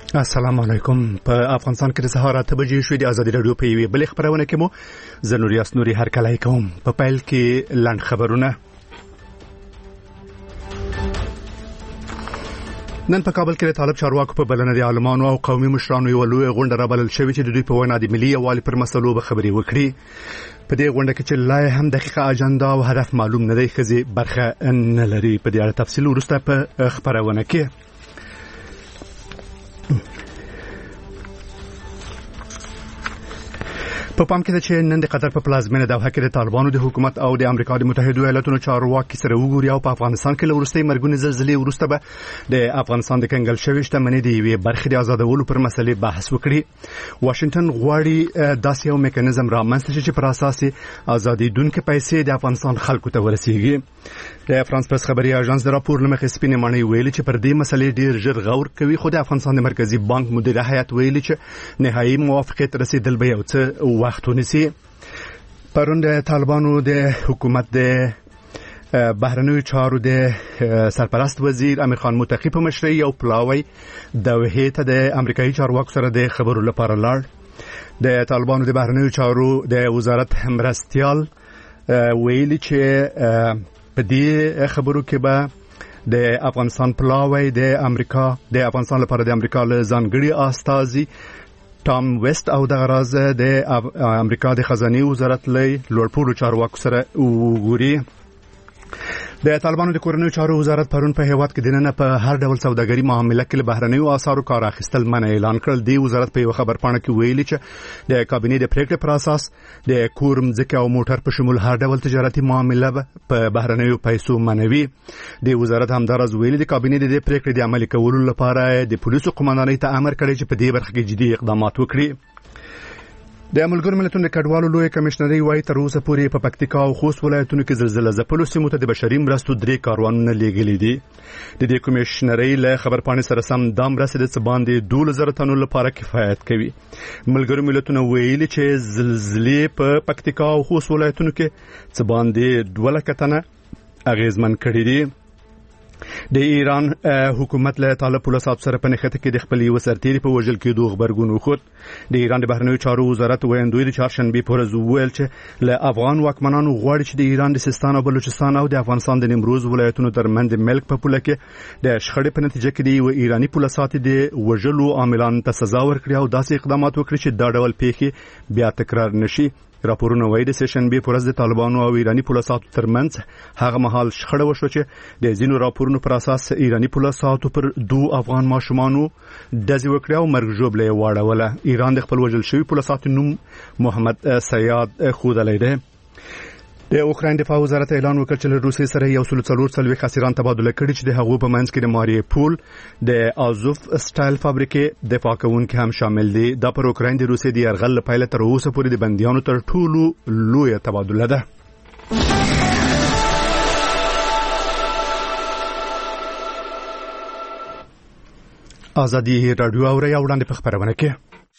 السلام علیکم. په افغانستان کې د سهار 8 بجې شوې د ازادي رادیو په یوې بلې خبرونه کې مو زنوریاس نوري هرکلی کوم. په پیل کې لنډ خبرونه. نن په کابل کې د طالب چارواکو په بلنه د عالمانو او قومي مشرانو یو لوی غونډه رابلل شوې چې د دوی په وینا د ملي یووالي پر مسلو به خبرې وکړي. په دې غونډه کې چې لا هم دقیقه اجنډا او هدف معلوم نه دی، ښځې برخه نه لري. په دې اړه تفصیل وروسته په خبرونه کې. په پام کې ده چې نن د قطر په پلازمینه دوحه کې د طالبانو د حکومت او د امریکا د متحده ایالاتو چارواکي سره وګوري او په افغانستان کې لورستۍ مرګونې زلزلې وروسته به د افغانستان د کنګل شوې شتمنۍ د یوې برخې د آزادولو پر مسلې بحث وکړي. واشنگټن غواړي داسې یو میکانیزم رامنځته شي چې پر اساس آزادیدونکو پیسې د افغانستان خلکو ته ورسیږي. د فرانس پرس خبري اژانس د راپور لمخې سپینې ماڼۍ ویلي چې پر دې مسلې ډیر ژر غور کوي، خو د افغانستان د مرکزی بانک مدیر هیئت ویلي چې نهایي موافقت رسیدل به یو څه وخت ونیسي. پرون د طالبانو د حکومت د بهرنیو چارو د سرپرست وزیر امیر خان متقی په مشرۍ یو پلاوی دوحې ته د امریکایي چارواکو سره د خبرو لپاره لاړ. د طالبانو د بهرنیو چارو د وزارت مرستیال ویلي چې په دې خبرو کې به د افغانستان پلاوی د افغانستان لپاره د امریکا له ځانګړي استازي ټام ویست او د غراز د امریکا د خزانه وزارت لې لوړپوړو چارواکو سره وګوري. د طالبانو د کورنیو چارو وزارت پرون په هیواد کې دننه په هر ډول سوداګري معاملې کې بهرنیو آثارو کار اخیستل منع اعلان کړل. دی وزارت په یو خبر پاڼه کې ویلي چې د کابینې د پریکړې پر اساس د کورم ځکه او موټر په شمول هر ډول تجارتي معاملې په بهرنیو پیسو منوي. د وزارت همدارز ویلي د کابینې د پریکړې د عملي کولو لپاره د پولیسو قومندانۍ ته امر کړی چې په دې برخه کې جدي اقدامات وکړي. د ملګرو ملتونو د کډوالو لوی کمشنري وايي تر اوسه پورې په پکتیکا او خوست ولایتونو کې زلزلې ځپلو سیمو ته د بشري مرستو 3 کاروانونه لیږلي دي. د دې کمشنري له خبرپاڼې سره سم د مرستې د باندې 2000 تنو لپاره کفایت کوي. ملګرو ملتونو ویلي چې زلزلې په پکتیکا او خوست ولایتونو کې باندې 2 تنه اغیزمن کړي دي. د ایران حکومت له طالب پولیسو سره په نښته کې د خپل یو سرتیري په وژل کې دوه خبرګون وخت. د ایران د بهرنیو چارو وزارت ویاندوی د چهارشنبه پر ورځ ویل چې له افغان واکمنانو غواړي چې د ایران د سیستان او بلوچستان او د افغانستان د نیمروز ولایتونو ترمنځ د ملک په پوله کې د شخړې په نتیجه کې د ایرانی پولیسو د وژلو عاملانو ته سزا ورکړي او داسې اقدامات وکړي چې دا ډول پیښې بیا تکرار نشي. راپورونه وايي د سیشنبه پر ورځ د طالبانو او ایرانی پولیسو ترمنځ هغه مهال شخړه وشو چې د ځینو راپورونو پر اساس ایرانی پولیسو پر 2 افغان ماشومانو دزي وکړه او مرګ ژوبله واړوله. ایران د خپل وژل شوی پولیسو نوم محمد سیاد خودلی دی. د اوکراین دفاع وزارت اعلان وکړ چې له روسیې سره 144 اسیران تبادله کړي چې د هغو په منځ کې د ماریوپول د آزوف سټایل فابریکې دفاع کوونکي هم شامل دي. دا پر اوکراین د روسیې د یرغل لپاره تر اوسه پورې د بنديانو تر ټولو لوی تبادله ده. ازادي رادیو اوري وړاندې په خبرونه کې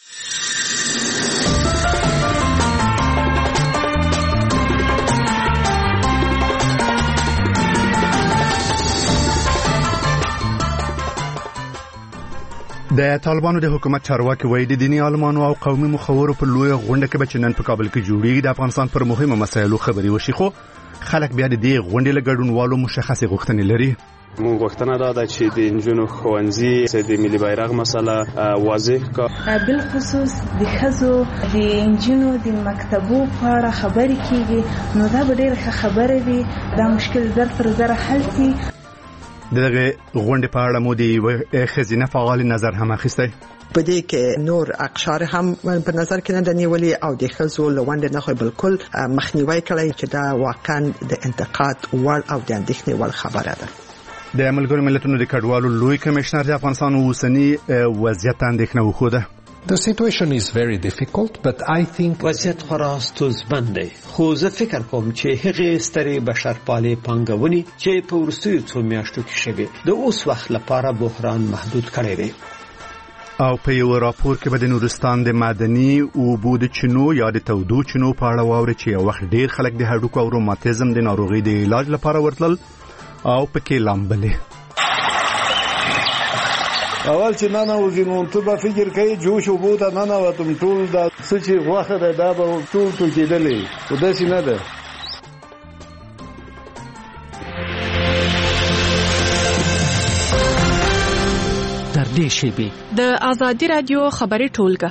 د طالبانو د حکومت چارواکي وایي د دیني عالمانو او قومي مخورو په لوی غونډه کې چې نن په کابل کې جوړیږي د افغانستان پر مهمه مسایلو خبري وشي، خو خلک بیا د دې غونډې له ګډونوالو مشخصه غوښتنې لري. مونږ غوښتنه ده چې د انجونو ښوونځي د ملي بیرغ مسله واضح کا بل خصوص د خزو د انجونو د مکتبو په اړه خبرې کیږي، نو دا به ډېر خبره وي، دا مشکل زر حل شي. دغه غونډې په اړه مو د خزینه فعال نظر هم اخیستی. په دې کې نور اقشار هم په نظر کې نه دنیولي او د خزو لوند نه خو بالکل مخنیوي کړی چې دا واقعا د انتقاد وړ او د اندېښنې وړ خبره ده. د ملګرو ملتونو د کډوالو لوی کمشنر د افغانستان اوسنی وضعیت اندېښنه وښوده. The situation is very difficult, but I think وضعیت خورا ستونزمن دی، خو زه فکر کوم چې هغه سترې بشرپالې پانګونې چې په وروستیو څو میاشتو کې شوې د اوس وخت لپاره بحران محدود کړی دی. او په یو راپور کې به د نورستان د معدني اوبو د چینو یا د تودو چینو په اړه واوري چې یو وخت ډیر خلک د هډوکو او روماتیزم د ناروغي د علاج لپاره ورتلل او پکې لامبلې. اول چې ننوځي نو ته به فکر کوي جوش اوبو ته ننوتم ټول دا څه چې غوښه ده دا به ټول ټوکېدلې خو داسې نه ده. تر دې شیبې د آزادي رادیو خبري ټولګه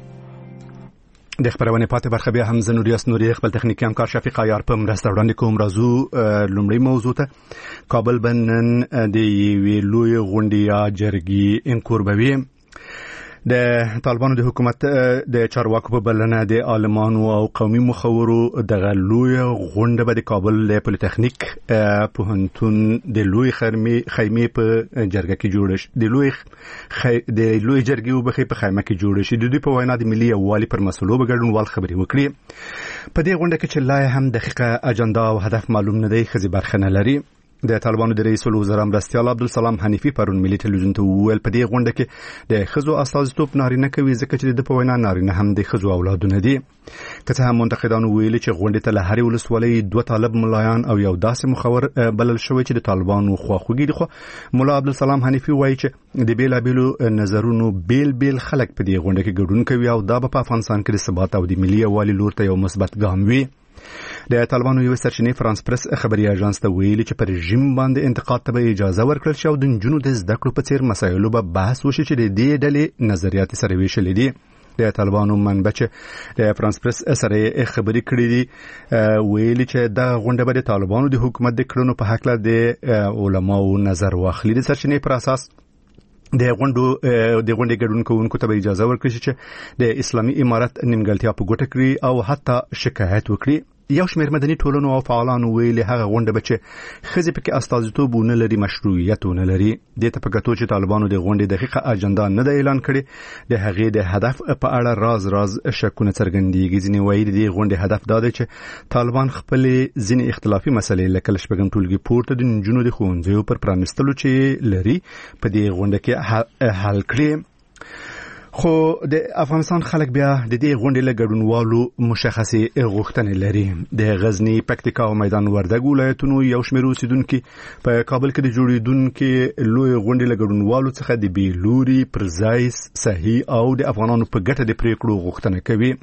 د خبرونه پاتې برخه بیا هم زنوریاس نوري خپل تخنیکی همکار شفیق عیار په مرسته وړاندې کوم. راځو لومړی موضوع ته. کابل بنن د ویلوی غونډیا جرګي انکوربوي د طالبانو د حکومت د چارواکو په بلنه د عالمانو او قومي مخورو د غلوی غونډه به د کابل له پولیټیکنیک پوهنتون د لوی خیمه په جرګه کې جوړ شي. د لوی جرګي وبخې په خیمه کې جوړ شي. د دوی په وینا د ملي یووالي پر مسلو به ګډونوال خبري وکړي. په دې غونډه کې چې لا هم دقیقه اجنډا او هدف معلوم نه دی. خزي برخه نه لري. د طالبانو د رئیس الوزرا مرستیال عبدالسلام حنیفی پرون ملي ټلویزیون ته وویل په دې غونډه کې د خزو استازیتوب نارینه کوي ځکه چې د په وینا نارینه هم د خزو اولادونه دي. که څه هم منتقدانو ویلي چې غونډه ته له هرې ولسوالۍ 2 طالب ملایان او یو داسې مخور بلل شوی چې د طالبانو خواخوږي دي. خو مولا عبدالسلام حنیفی وایي چې د بیلابیلو نظرونو بیل خلک په دې غونډه کې ګډون کوي او دا په افغانستان کې د ثبات او د ملي یووالي لور ته یو مثبت ګام وي. د طالبانو یو سرچینې فرانس پریس خبري اژانس ته ویلي چې پر رژیم باندې انتقاد ته به اجازه ورکړل شي او د جنونو د زده کړو په څیر مسایلو به بحث وشي چې د دې ډلې نظریات سره ویشلې دي. د طالبانو منبع چې د فرانس پریس سره خبري کړې دي ویلي چې دا غونډه به د طالبانو د حکومت د کړنو په حق له د علماو نظر واخلي. د سرچینې پر اساس د غونډې ګډون کوونکو ته اجازه ورکړي چې د اسلامي امارت نیمګړتیا په ګوته کړي او حتی شکایت وکړي. یو شمېر مدني ټولنو او فعالانو ویلي هغه غونډه به چې ښځې پکې استازیتوب ونه لري مشروعیت ونه لري. دې ته په کتو چې طالبانو د غونډې دقیقه اجنډا نه ده اعلان کړې د هغې د هدف په اړه راز شکونه څرګندېږي. ځینې وایي د غونډې هدف دا دی چې طالبان خپلې ځینې اختلافي مسلې لکه شپږم ټولګي پورته د نجونو د ښوونځیو پر پرانیستلو چې لري په دې غونډه کې حل کړي. خو د افغانستان خلک بیا د دې غونډې له ګډونوالو مشخصې غوښتنې لري. د غزنی، پکتیکا او میدان وردګ ولایتونو یو شمېر اوسیدونکو په کابل کې د جوړیدونکو لوی غونډې له ګډونوالو څخه د بیلوري پرځای صحیح او د افغانانو په ګټه د پریکړو غوښتنه کوي.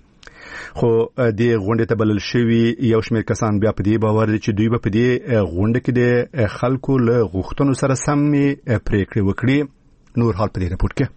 خو د غونډې ته بلل شوی یو شمېر کسان بیا په دې باور دي چې دوی به په دې غونډه کې د خلکو له غوښتنو سره سم پریکړې وکړي. نور حال په دې راپور کې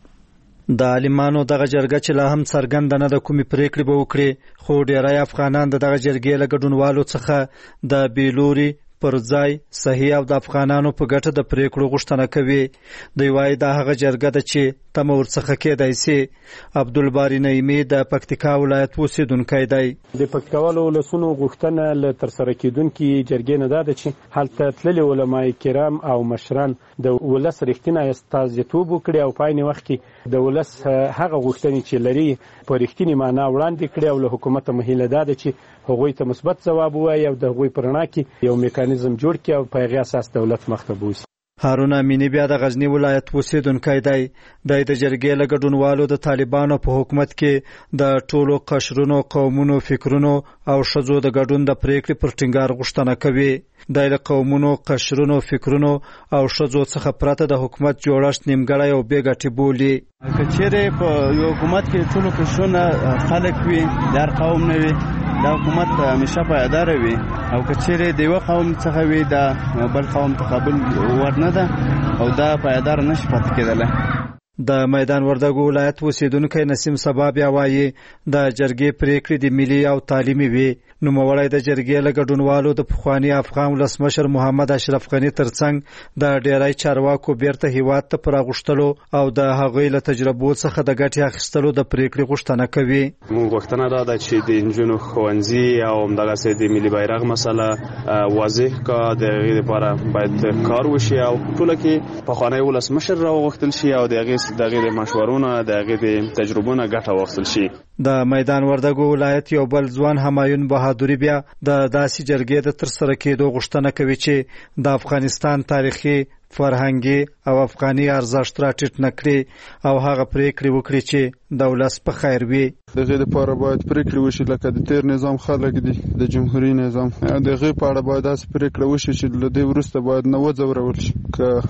د عالمانو دغه جرګه چې لا هم څرګند نه د کومې پریکړې به وکړي. خو ډیری افغانان دغه جرګې له ګډونوالو څخه د بیلوري پر ځای صحیح او د افغانانو په ګټه د پریکړو غوښتنه کوي. دوی وایي دا هغه جرګه ده چې تمه ورڅخه کېدای شي. عبدالباری نعیمي د پکتیکا ولایت اوسیدونکی دی. د پکتیکاوالو ولسونو غوښتنه له ترسره کېدونکي جرګې نه ده چې هلته تللي علماء کرام او مشران د ولس رښتینی استازیتوب وکړي او په عین وخت کې د ولس هغه غوښتنې چې لري په رښتینې معنا وړاندې کړي او له حکومت مهیله ده چې هغوی ته مثبت ځواب ووایي او د هغوی په رڼا کې یو میکانیزم جوړ کړي او په هغې اساس دولت مخته بوځي. هارون امینی بیا د غزنی ولایت اوسیدونکی دی. د جرګې له ګډونوالو د طالبانو په حکومت کې د ټولو قشرونو، قومونو، فکرونو او ښځو د ګډون د پریکړې پر ټینګار غوښتنه کوي. د قومونو، قشرونو، فکرونو او ښځو څخه پرته د حکومت جوړښت نیمګړی او بې ګټې بولي. که چیرې په یو حکومت کې ټولو قشرونه خلک وي، د هر قوم نه وي، دا حکومت همیشه پایدار وي. او که چیرې د یو قوم څخه وي دا بل قوم تقابل ورنه ده او دا پایدار نشي پاتې کېدلی. د میدان وردګ ولایت اوسیدونکی نسیم سبا بیا وایي د جرګې پریکړې د ملي او تعلیمي وي. نوموړی د جرګې له ګډونوالو د پخواني افغان ولسمشر محمد اشرف غني ترڅنګ د ډیری چارواکو بیرته هیواد ته پراغښتلو او د هغوی له تجربو څخه د ګټې اخیستلو د پریکړې غوښتنه کوي. موږ غوښتنه دا ده چې د نجونو ښوونځي او همدغسې د ملي بیرغ مسله واضح کا د هغې لپاره باید کار وشي او ټوله کې پخوانی ولسمشر راوغوښتل شي او د هغې د مشورونو د هغې د تجربو نه ګټه واخیستل شي. د میدان وردګ ولایت یو بل ځوان همایون بهادوري بیا د داسې جرګې د ترسره کېدو غوښتنه کوي چې د افغانستان تاریخي، فرهنګي او افغاني ارزښت راټیټ نه کړي او هغه پریکړې وکړي چې د ولس په خیر وي. د هغې لپاره باید پریکړې وشي لکه د تیر نظام خلک دي د جمهوري نظام د هغې په اړه باید داسې پریکړه وشي چې له دې وروسته باید نه وځورول شي. که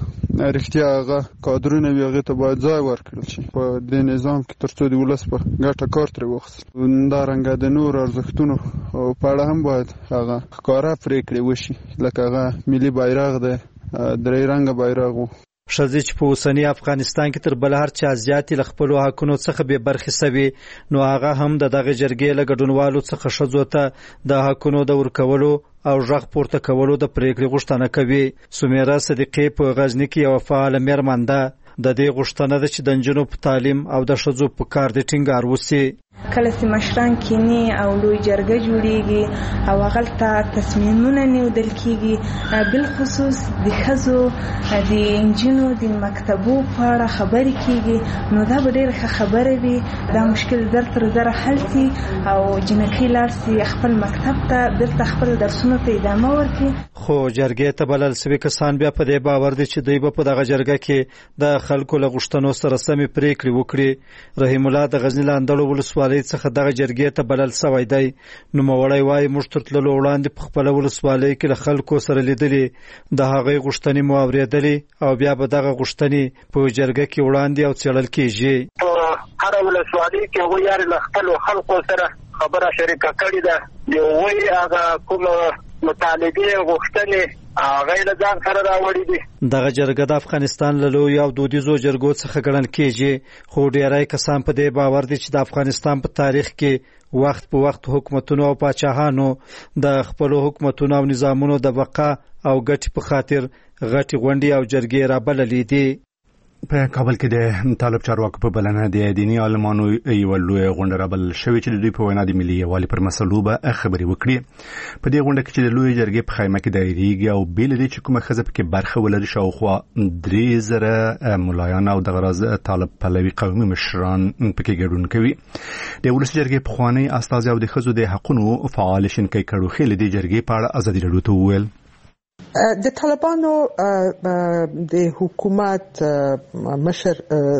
رښتیا هغه کادرونه وي هغې ته باید ځای ورکړل شي په دې نظام کې تر څو د ولس په ګټه کار ترې واخیستل. همدارنګه د نورو ارزښتونو په اړه هم باید هغه ښکاره پرېکړې وشي لکه هغه ملي بیرغ دی، درې رنګه بیرغ و. ښځې چې په اوسني افغانستان کې تر بل هر چا زیاتې له خپلو حقونو څخه بې برخې سوي، نو هغه هم د دغه جرګې له ګډونوالو څخه ښځو ته د حقونو د ورکولو او غږ پورته کولو د پرېکړې غوښتنه کوي. سمیره صدیقی په غزني کې یوه فعاله مېرمن ده. د دې غوښتنه ده چې د نجونو په تعلیم او د ښځو په کار د ټینګار وسي. کله چې مشران کینی او لوی جرګه جوړیږي او هغلته تصمیمونه نیول کیږي، بل خصوص د ښځو د انجینو د مکتبو په اړه خبرې کیږي، نو دا به ډېره ښه خبره وي. دا مشکل زر تر زره حل شي او جنکۍ لاړ شي خپل مکتب ته، بیرته خپل درسونو ته ادامه ورکړي. خو جرګې ته بلل سوي کسان بیا په دې باور دي چې دوی به په دغه جرګه کې د خلکو له غوښتنو سره سمې پرېکړې وکړي. رحیم الله د غزني له اندړو ولسوالۍ څخه دغه جرګې ته بلل سوی دی. نوموړی وایي موږ تر تللو وړاندې په خپله ولسوالۍ کې له خلکو سره لیدلي، د هغوی غوښتنې مو اورېدلې او بیا به دغه غوښتنې په جرګه کې وړاندې او څېړل کېږي. هره ولسوالۍ کې هغوی یارې له خپلو خلکو سره خبره شریکه کړې ده. د هغوی هغه کومه مطالبې غوښتنې هغه له ځان سره راوړي دي. دغه جرګه د افغانستان له لویو او دودیزو جرګو څخه ګڼل کېږي، خو ډېری کسان په دې باور دي چې د افغانستان په تاریخ کې وخت په وخت حکومتونو او پاچاهانو د خپلو حکومتونو او نظامونو د بقا او ګټې په خاطر غټې غونډې او جرګې رابللې دي. په کابل کې د طالب چارواکو په بلنه د دیني عالمانو یوه لویه غونډه رابلل شوې چې د دوی په وینا د ملي یووالي پر مسلو به خبرې وکړي. په دې غونډه کې چې د لویې جرګې په خیمه کې دایریږي او بې له دې چې کومه ښځه پکې برخه ولري، شاوخوا 3000 ملایان او دغه راز طالب پلوي قومي مشران پکې ګډون کوي. د ولسي جرګې پخوانی استازي او د ښځو د حقونو فعال شینکۍ کړوخېل د جرګې په اړه ازادي راډیو ته وویل د طالبانو د حکومت مشر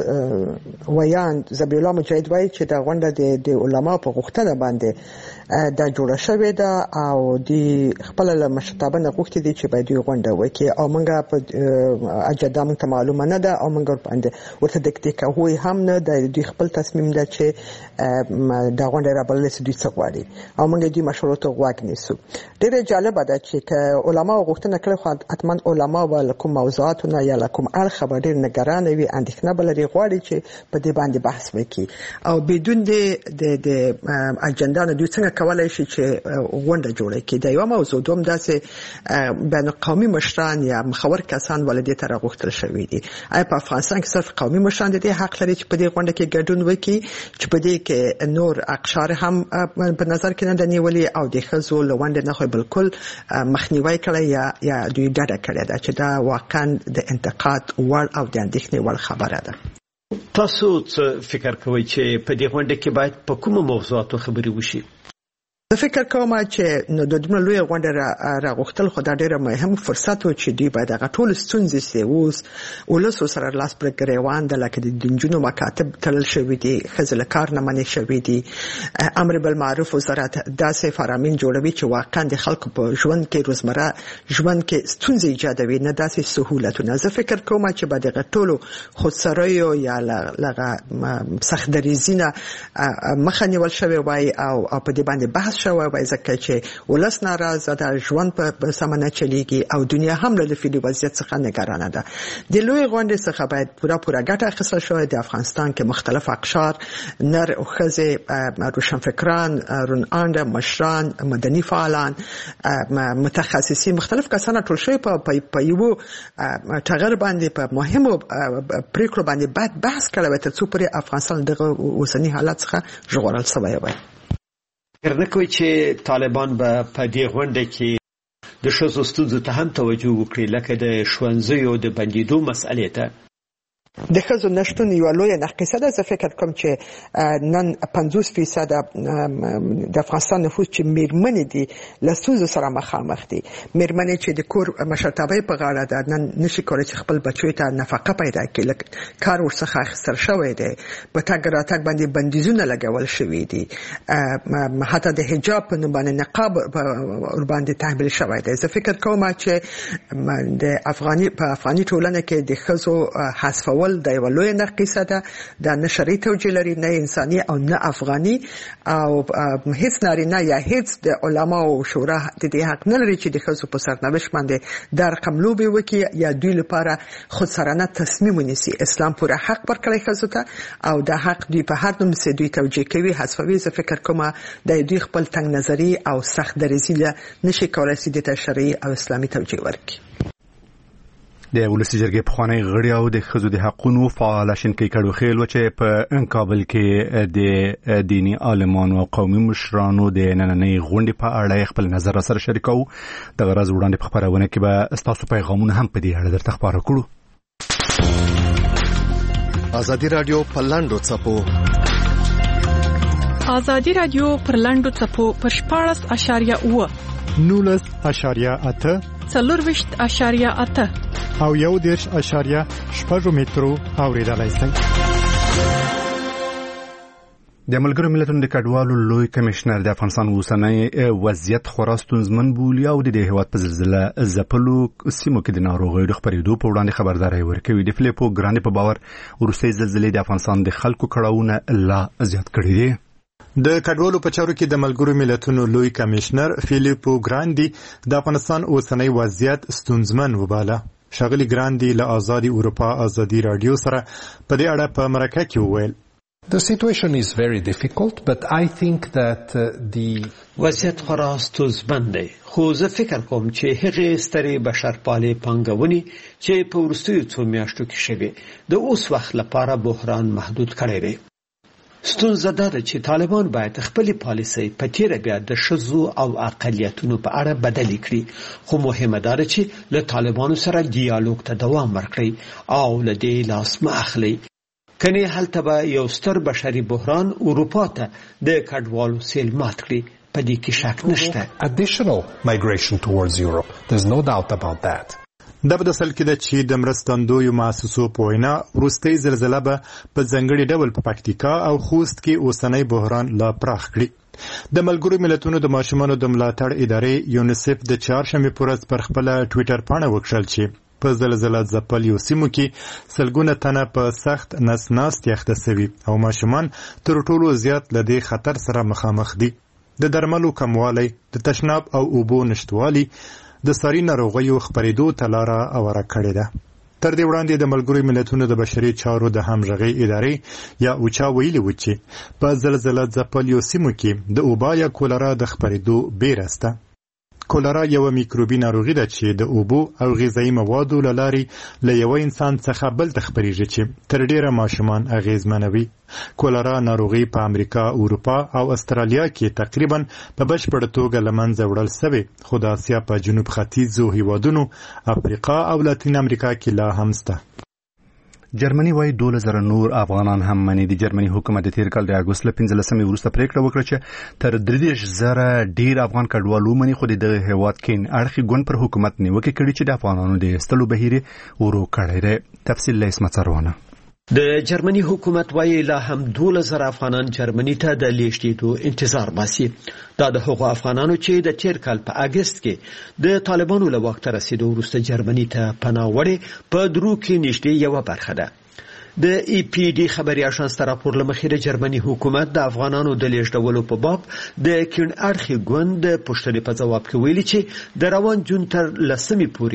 ویان ذبیح الله مجاهد وایي چې دا غونډه د علما په غوښتنه باندې دا جوړه شوې ده او د خپل له مشرتابه نه غوښتي دي چې باید غونډه وکړي او موږ په اجنډا موږ ته معلومه نه ده او موږ باندې ورته دکتې کوي هم نه د دوی خپل تصمیم ده چې دا غونډه رابلل شي دوی څه غواړي او موږ دې مشورو ته غوږ نیسو. ډېر جالب ده چې علما غوښتنه کړي خو اتمن علما ول کوم موضوعاتونه یا کوم اړخ ډېر نگران وي اندېښنه بلري غواړي چې په دې باندې بحث وکړي او بدون د اجنډا نه دوی څنګه کولای شي چې غونډه جوړه کړي. دا یو موضوع دوم داسې بین قومي مشران یا مخور کسان ولدي تر غوښتل شوی دي. آیا په افغانستان کې صرف قومي مشران دي حق لري چې په دې غونډه کې ګډون وکړي چې په دې کې نور اقشار هم په نظر کې نه نیولي او د ښځو له غونډې نه خو بالکل مخنیوي کړي یا دوی ډډه کړې ده چې دا واقعا د انتقاد وړ او د اندېښنې وړ خبره ده. تاسو څه فکر کوئ چې په دې غونډه کې باید په کومو موضوعاتو خبرې وشي؟ زه فکر کوم چې نو د دومره لویه غونډه راغوښتل خو دا ډېره مهم فرصت و چې دوی باید هغه ټول ستونزې سي اوس ولسو سره لاس پر ګریوان د لکه د نجونو مکاتب تړل شوي دي، ښځې له کار نه منع شوي دي، امر بالمعروف وزارت داسې فرامین جوړوي چې واقعا د خلکو په ژوند کې روزمره ژوند کې ستونزې ایجادوي نه داسې سهولتونه. زه فکر کوم چې باید هغه ټولو خودسریو یا لغه سخت دریځي نه مخه نیول شوی وای او په دې باندې بحث شوی وای ځکه چې ولس ناراضه ده، ژوند په سمه نه چلیږي او دنیا هم له فعلي وضعیت څخه نگرانه ده. د لوی غونډې څخه باید پوره ګټه اخیستل شوی. د افغانستان کې مختلف اقشار، نر او ښځې، روشنفکران، رونانده، مشران، مدني فعالان، متخصصین، مختلف کسان ټول شوی په یو ټغر باندې په مهمو پریکړو باندې باید بحث کړی تر څو پورې افغانستان دغه اوسنی حالت څخه ژغورل شوی وي. فکر نه کوي چې طالبان به په دې غونډه کې د ښځو ستونزو ته هم توجه وکړي لکه د ښوونځیو د بندېدو مسئلې ته؟ د ښځو نشتون یو لویه ناقصه ده. زه فکر کوم چې نن 50% د افغانستان نفوس چې میرمنې دي له ستونزو سره مخامخ دي. میرمنې چې د کور مشرتابه په غاړه ده، نن نشي کولی چې خپل بچو ته نفقه پیدا کړي، کار ورڅخه اخیستل شوی دی، په تګ راتګ باندې بندیزونه لګول شوي دي، حتی د حجاب په نوم باندې نقاب ورباندې تحمیل شوی دی. زه فکر کوم چې د افغاني ټولنه کې د ښځو حذفول د یو لوی ناقصه ده. دا نه شرعي توجیه لري، نه انساني او نه افغاني، او هیڅ نارینه یا هیڅ د علماو شورا د دې حق نه لري چې د ښځو په سرنوشت باندې دا رقم لوبې وکړي یا دوی لپاره خودسرانه تصمیم ونیسي. اسلام پوره حق ورکړی ښځو ته، او دا حق دوی په هر نوم چې دوی توجیه کوي حذفوي. زه فکر کوم د دوی خپل تنګ نظري او سخت دریځي نشي کولی چې د شرعي او اسلامي توجیه ورکړي. د ولسی جرګې پخوانی غړي او د ښځو د حقوقو فعال شینکي کډو خېل و چې په کابل کې د دینی عالمانو او قومي مشرانو د نننۍ غونډې په اړه خپل نظر سره شریکو. د غرض وړاندې په خبرونه کې به تاسو پیغامونه هم په دې اړه درته خبرو کړو. ازادي رادیو په لاندو چپو ازادي رادیو پر لاندو چپو پر 14.8 19.8 4.8 او 1.8 مترو اوریدلای شئ. د ملګرو ملتونو د کډوالو لوی کمشنر د افغانستان اوسنۍ وضعیت خورا ستونزمن بولي او د هیواد په زلزلہ ځپلو سیمو کې د ناروغیو د خپرېدو په وړاندې خبرداري ورکوي. د فلیپو ګرانډ په باور وروستۍ زلزلې د افغانستان د خلکو کړهونه لا زیات کړي دي. د کډوالو په چارو کې د ملګرو ملتونو لوی کمشنر فلیپو ګرانډي د افغانستان اوسنۍ وضعیت ستونزمن وباله. ښاغلي ګرانډي له آزادي اروپا ازادي رادیو سره په دې اړه په مرکه کې وویل: The situation is very difficult, but I think that the وضعیت خورا ستونزمن دی، خو زه فکر کوم چې هغې سترې بشرپالې پانګونې چې په وروستیو څو میاشتو کې شوې د اوس وخت لپاره بحران محدود کړی دی. ستونزه دا ده چې طالبان باید خپل پالیسۍ په تیره بیا د ښځو او اقلیتونو په اړه بدلې کړي، خو مهمه دا ده چې له طالبانو سره دیالوګ ته دوام ورکړي او له دې لاس مه اخلي، کنې هلته به یو ستر بشري بحران اروپا ته د کډوالو سیل مات کړي. په دې کې شک نشته. Additional migration towards Europe. There's no doubt about that. دا به د اصل کې ده چې د مرستندویو مؤسسو په وینا وروستۍ زلزله به په ځانګړي ډول په پکتیکا او خوست کې اوسنۍ بحران لا پراخ کړي. د ملګرو ملتونو د ماشومانو د ملاتړ ادارې یونیسف د چهارشنبې په ورځ پر خپله ټویټر پاڼه وکړل چې په زلزله ځپلیو سیمو کې سلګونه تنه په سخت نس ناستې اخته سوي او ماشومان تر ټولو زیات له دې خطر سره مخامخ دي. د درملو کموالی، د تشناب او اوبو نشتوالي د ساري ناروغیو خپرېدو ته لاره هواره کړې ده. تر دې وړاندې د ملګرو ملتونو د بشري چارو د همغږۍ ادارې یا اوچا ویلي و چې په زلزله ځپلیو سیمو کې د اوبا یا کولرا د خپرېدو بیره شته. کولرا یو میکروبي ناروغي ده چې د اوبو او غذایي موادو له لارې له یو انسان څخه بل ته خپرېږي چې تر ډیره ماشومان اغېزمنوي. کولرا ناروغي په امریکا، اروپا او استرالیا کې تقریبا په بشپړه توګه له منځه وړل شوې، خو د اسیا په جنوب ختیځو هیوادونو، افریقا او لاتین امریکا کې لا هم شته. جرمني وايي 12,000 نور افغانان هم مني. د جرمني حکومت د تیر کال د اګوست له 15 وروسته پریکړه وکړه چې تر 30,000 ډیر افغان کډوالو مني، خو د هیواد کې اړخي ګوند پر حکومت نیوکه کړې چې د افغانانو د استلو بهیر ورو کړی دی. تفصیل له اسمت سروانه. د جرمني حکومت وايي لا هم 12,000 افغانان جرمني ته د لیږدېدو انتظار باسي. دا د هغو افغانانو چې د تیر کال په اګست کې د طالبانو له واک ته رسیدو وروسته جرمني ته پناه وړي په درو کې نږدې یوه برخه ده. د ای پی ډي خبري اژانس ته راپور لمخې د جرمني حکومت د افغانانو د لیږدولو په باب د کیڼ اړخي ګوند د پوښتنې په ځواب کې ویلي چې د روان جون تر 10 پورې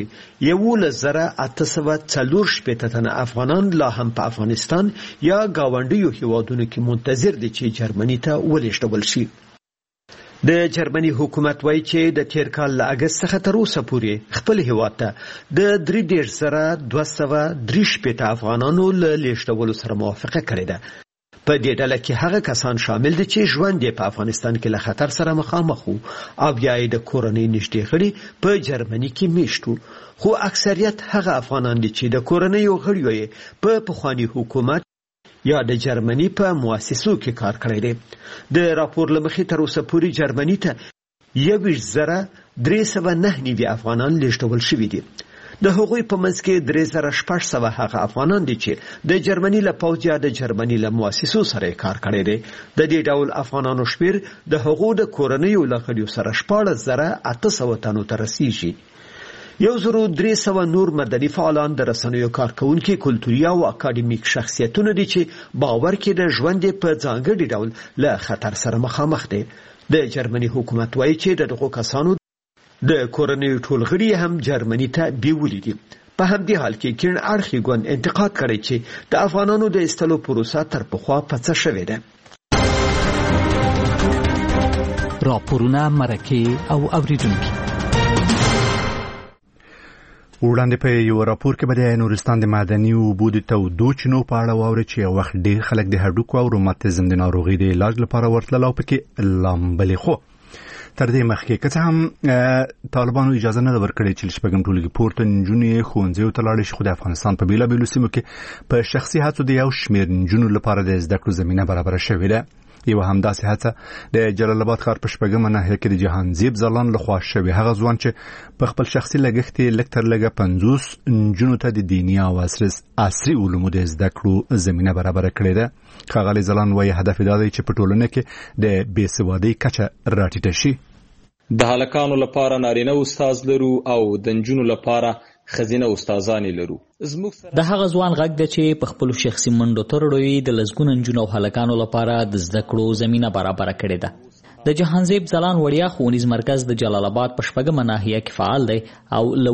11,840 تنه افغانان لا هم په افغانستان یا گاونډیو هیوادونو کې منتظر دي چې جرمني ته ولېږدول شي. د جرمني حکومت وایي چې د تیر کال له اګست څخه تر اوسه پورې خپل هیواد ته د 3,230 افغانانو له لیږدولو سره موافقه کړې ده. په دې ډله کې هغه کسان شامل دي چې ژوند یې په افغانستان کې له خطر سره مخامخ وو او بیا یې د کورنۍ نږدې غړي په جرمني کې میشتو، خو اکثریت هغه افغانان دي چې د کورنۍ غړیو یې په پخواني حکومت یا د جرمني په مؤسسو کې کار کړی دی. د راپور له مخې تر اوسه پورې جرمني ته 21,309 افغانان لیږدول شوي دي. د هغوی په منځ کې 3,600 هغه افغانان دي چې د جرمني له پوځ یا د جرمني له مؤسسو سره کار کړی دی. د دې ډول افغانانو شمېر د هغو د کورنیو له غړیو سره 14,800 تنو ته رسیږي. 1,300 نور مدني فعالان د رسنیو کارکونکي، کلتوري او اکاډمیک شخصیتونه دي چې باور کې د ژوند په ځانګړي ډول له خطر سره مخامخ دي. د جرمني حکومت وایي چې دغه کسانو د کورنیو ټول غړي هم جرمني ته بیولي دي. په همدې حال کې کیڼ اړخي ګوند انتقاد کړی چې د افغانانو د ایستلو پروسه تر پخوا پڅه شوې ده. راپورونه، مرکې او اوریدونکي. وړاندې په یو راپور کې به د نورستان د معدني اوبو د تودو چینو په اړه واورئ چې یو وخت ډېر خلک د هډوکو او روماتیزم د ناروغۍ د علاج لپاره ورتلل او پکې لامبلې. خو تر دې مخکې که څه هم طالبانو اجازه نه ده ورکړې چې شپږم ټولګي پورته نجونې ښوونځیو ته لاړې شي، خو د افغانستان په بېلابېلو سیمو کې په شخصي هڅو د یو شمېر نجونو لپاره د زده کړو زمینه برابره شوې ده. یو همداسې هڅه د جلال آباد ښار په شپږمه ناحیه کې د جهانزیب ځلان لخوا شوې. هغه ځوان چې په خپل شخصي لګښت یې لږ تر لږه 50 نجونو ته د دیني او عصري علومو د زده کړو زمینه برابره کړې ده. ښاغلی ځلان وایي هدف دا دی چې په ټولنه کې د بېسوادۍ کچه راټیټه شي. د هلکانو لپاره نارینه استاد لرو او د نجونو لپاره خزینه استادانې لرو. د هغه ځوان غږ دی چې په خپل شخصي منډو ترړوي د لسګونو نجونو او هلکانو لپاره د زده کړو زمینه برابره کړې ده. د جهانزیب ځلان وړیا ښوونیز مرکز د جلال آباد په شپږمه ناحیه کې فعال دی او له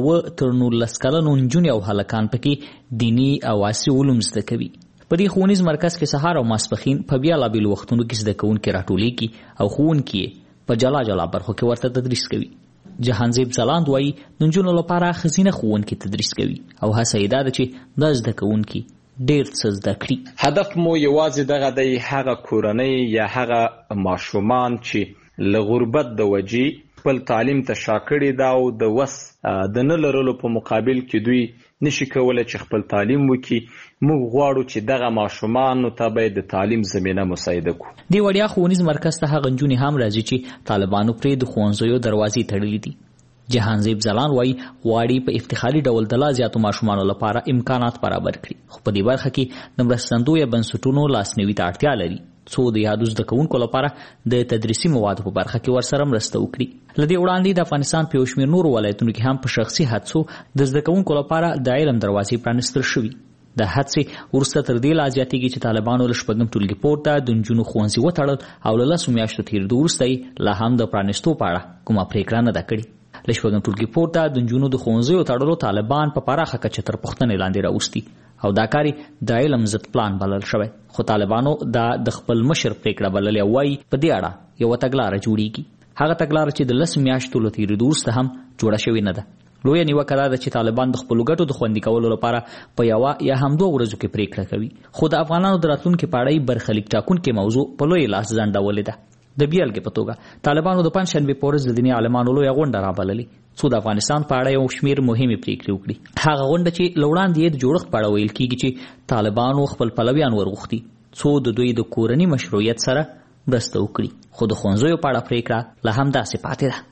19 کلنو نجونې او هلکان پکې دیني او عصري علوم زده کوي. په دې ښوونیز مرکز کې سهار او ماسپښین په بیلابېلو وختونو کې زده کوونکي راټولیږي او ښوونکي په جلا جلا برخو کې ورته تدریس کوي. جهانزیب ځلاند وایي د نجونو لپاره ښځینه ښوونکي تدریس کوي او هڅه یې دا ده چې دا زده کوونکي ډېر څه زده کړي. هدف مو یوازې دغه دی، هغه کورنۍ یا هغه ماشومان چې له غربت د وجې خپل تعلیم ته شا کړي ده او د وس د نه لرلو په مقابل کې دوی نشي کولی چې خپل تعلیم وکړي. موږ غواړو چې دغه ماشومانو ته باید د تعلیم زمینه مساعده کړو. دې وړیا ښوونیز مرکز ته هغه نجونې هم راځي چې طالبانو پرې د ښوونځیو دروازې تړلې دي. جهانزیب ځلان وایي غواړي په افتخاري ډول د لا زیاتو ماشومانو لپاره امکانات برابر کړي، خو په دې برخه کې د مرستندو یا بنسټونو لاسنیوي ته اړتیا لري څو د یادو زده کوونکو لپاره د تدریسي موادو په برخه کې ورسره مرسته وکړي. له دې وړاندې د افغانستان په یو شمېر نورو ولایتونو کې هم په شخصي هڅو د زده کوونکو لپاره د علم دروازې پرانیستل شوي. د هڅې وروسته تر دې لا زیاتېږي چې طالبانو له شپږم ټولګي پورته د نجونو ښوونځي وتړل او له 10 میاشتو تېرېدو وروسته یې لا هم د پرانیستو په اړه کومه پرېکړه نه ده کړې. له شپږم ټولګي پورته د نجونو د ښوونځیو تړلو طالبان په پراخه کچه تر پوښتنې لاندې راوستي او دا کار د علم ضد پلان بلل شوی، خو طالبانو دا د خپل مشر پرېکړه بللې او وایي په دې اړه یوه تګلاره جوړیږي. هغه تګلاره چې د 10 میاشتو له تېرېدو وروسته هم جوړه شوې نه ده. لویه نیوکه دا ده چې طالبان د خپلو ګټو د خوندي کولو لپاره په یوه یا هم 2 ورځو کې پرېکړه کوي، خو د افغانانو د راتلونکي په اړه یې برخلیک ټاکونکې موضوع په لوی لاس ځنډولې ده. د بیلګې په توګه طالبانو د پنجشنبې په ورځ د دیني عالمانو لویه غونډه رابللې څو د افغانستان په اړه یو شمېر مهمې پرېکړې وکړي. هغه غونډه چې له وړاندې یې د جوړښت په اړه ویل کېږي چې طالبانو خپل پلویان ورغوښتي څو د دوی د کورني مشروعیت سره مرسته وکړي، خو د ښوونځیو په اړه پرېکړه لا هم داسې پاتې ده.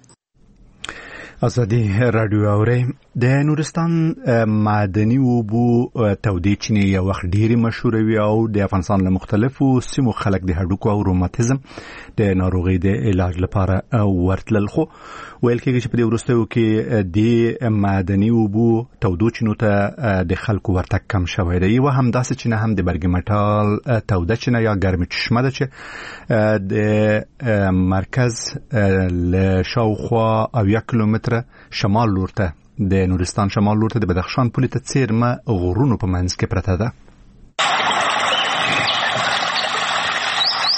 ازادي رادیو اوري. د نورستان معدني اوبو تودې چینې یو وخت ډېرې مشهوره وي او د افغانستان له مختلفو سیمو خلک د هډوکو او روماتیزم د ناروغۍ د علاج لپاره ورتلل، خو ویل کېږي چې په دې وروستیو کې د معدني اوبو تودو چینو ته د خلکو ورتګ کم شوی دی. یوه همداسې چینه هم د برګ مټال توده چینه یا ګرمې چشمه ده چې د مرکز له شاوخوا 1 کیلومتره شمال لور ته د نورستان شمال لور ته د بدخشان پولې ته څیرمه غرونو په منځ کې پرته ده.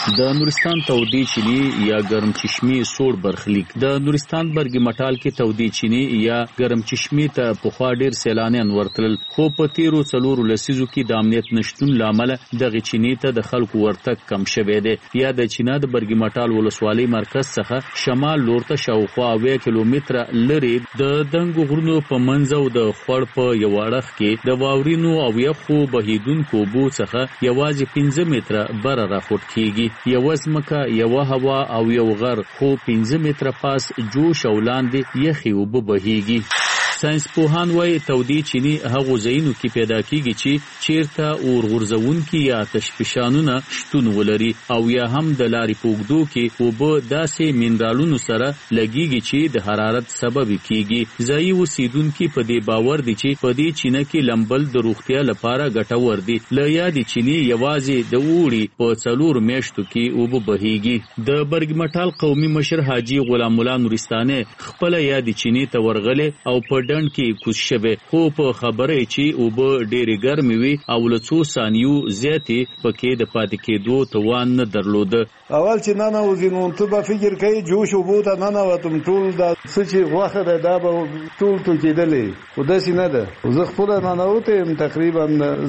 د نورستان تودې چینی یا ګرم چشمه سوړ برخلیک د نورستان برګ مټال کې تودې چینی یا ګرم چشمه ته په خوا ډیر سیلانیان ورتل خو په تیرو څلورو لسیزو کې د امنیت نشټون لامل دغه چینی ته د خلکو ورتګ کم شوه دی یا د چینا د برګ مټال ولسوالۍ مرکز څخه شمال لور ته شاوخوا 20 کیلومتره لري د دنګو غرونو په منځو د خړ په یو اړخ کې د واورینو او یخو بهیدونکو بو څخه یوازې 15 متره بر راخوټ کیږي یو ځمکه یو هوا او یو غر خو 15 متره پاس جوش او لاندې یخي وب بهیږي ساينس پوهان وايي تودې چینی هغه ځایونو کې پیدا کیږي چې چیرته اور غورځونکي یا تشپشانونه شتون ولري او یا هم د لارې پوګدو کې وب داسې مینرالونو سره لګيږي چې د حرارت سبب کیږي ځایي اوسیدونکو په دې باور دي چې په دې چینه کې لمبل د روغتیا لپاره ګټور دي ل یادې چینی یوازې د وړي په څلور میاشتو کې وب بهيږي د برګ مټال قومي مشر حاجی غلام الله نورستاني خپل یادې چینی ته ورغله او په ډنډ کې کوز شوه خو په خبره چې او به ډېری ګرمي وي او لڅو ثانیو زیاتې پکې د پاتې کېدو توان نه درلود اول چې نه وزینو ته به فکر کوي جوش او بوته نه وتم ټول د سچې غوخه ده دا به ټول تو کېدلې خو داسې نه ده زه خپل نه وته تقریبا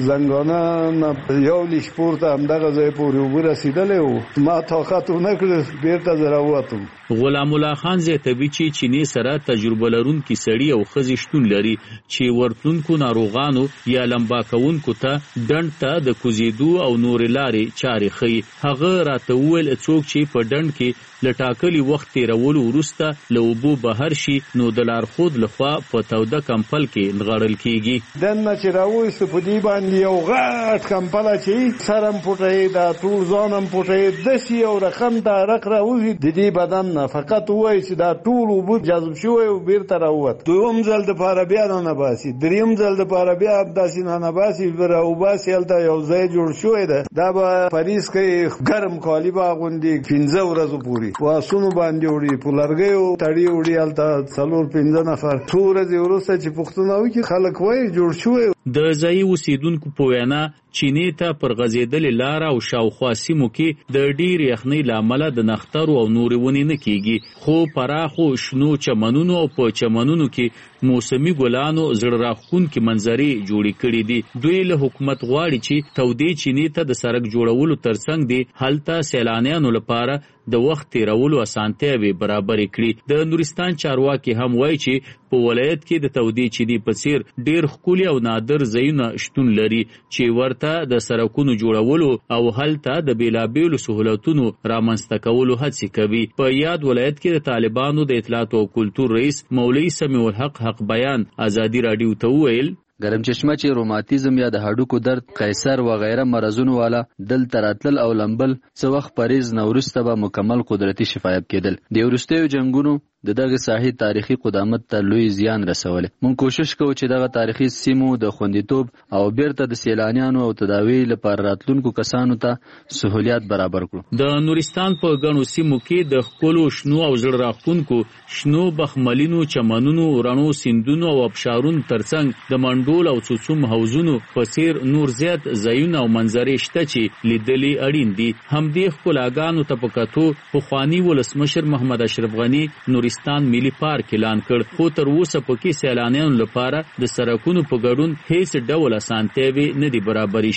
زنګانه یو لیش پورته همدغه ځای پورې ورسېدلې او ما طاقت نه کړ بیرته زراوتم غلام الله خان زیاتوي چې چینی سره تجربه لرونکي سړي او خزي شتون لري چې ورتلونکو ناروغانو یا لمبا کوونکو ته ډنډ ته د کوزیدو او نور لارې چارې خي هغه راته وویل څوک چې په ډنډ کې لټاکلي وخت تیرولو وروسته له اوبو بهر شي نو د لارښود لخوا په توده کمپل کې نغړل کیږي دنه چې راوېست په دې باندې یو غټ کمپل چې سرم پټې دا ټول ځانم پټې دسی او رقم دا رق راوځي د دې بدن نه فقط وای چې دا ټول اوبو جذب شوی او بیرته راووت دوم ځل د پاره بیا نه باسي دریم ځل د پاره بیا داسې نه باسي ور او باسي الته یو ځای جوړ شوی ده دا به پاریس کې ګرم کالی باغوندي 15 ورځې پوری واسونو باندې وړي په لرګیو تړي وړي الته څلور 15 نفر څورځي ورسته چې پښتون او کې خلک وای جوړ شوی د ځای اوسیدونکو په وینا چینی ته پر غزیدل لار او شاوخوا سیمو کې د ډیر یخنۍ لامل د نختر او نور ونی نه کیږي خو پراخو شنو چمنونو او په چمنونو کې موسمي ګلانو زړه راخونکي منظرې جوړې کړې دي دوی له حکومت غواړي چې تودې چینی ته د سړک جوړولو ترڅنګ دي هلته سیلانیانو لپاره د وخت تیرولو اسانتیاوي برابر کړي د نورستان چارواکي هم وایي چې په ولایت کې د تودې چینی په څیر ډیر ښکلي او نادر ځایونه شتون لري چې ورته د سړکونو جوړولو او هلته د بیلابیلو سہولتونو رامنځته کولو هڅې کوي په یاد ولایت کې د طالبانو د اطلاعات او کلتور رئیس مولوی سمیع الحق بیان ازادي رادیو ته ویل ګرم چشمه چې روماتیزم یا د هډوکو درد قیصر و غیره مرزونو والا دلته راتلل او لمبل څه وخت پریز نورسته به مکمل قدرتي شفایت کېدل د وروستیو جنگونو د دغه ساحې تاریخي قدامت ته لوی زیان رسولی مونږ کوشش کوو چې دغه تاریخي سیمو د خوندیتوب او بیرته د سیلانیانو او تداوی لپاره راتلونکو کسانو ته سہولیات برابر کړو د نورستان په غنو سیمو کې د خپلو شنو او زړه راخونکو شنو بخملینو چمنونو رڼو سیندونو او ابشارونو ترڅنګ د منډول او څوڅوم حوزونو په څیر نور زیات ځایونه او منظرې شته چې لیدلي اړین دي همدې ښکلاګانو ته په کتو پخواني ولسمشر محمد اشرف غني نورستان ملي پارک اعلان کړ خو تر اوسه پکې سیلانیانو لپاره د سړکونو په ګډون هیڅ ډول اسانتیاوي نه دي برابرې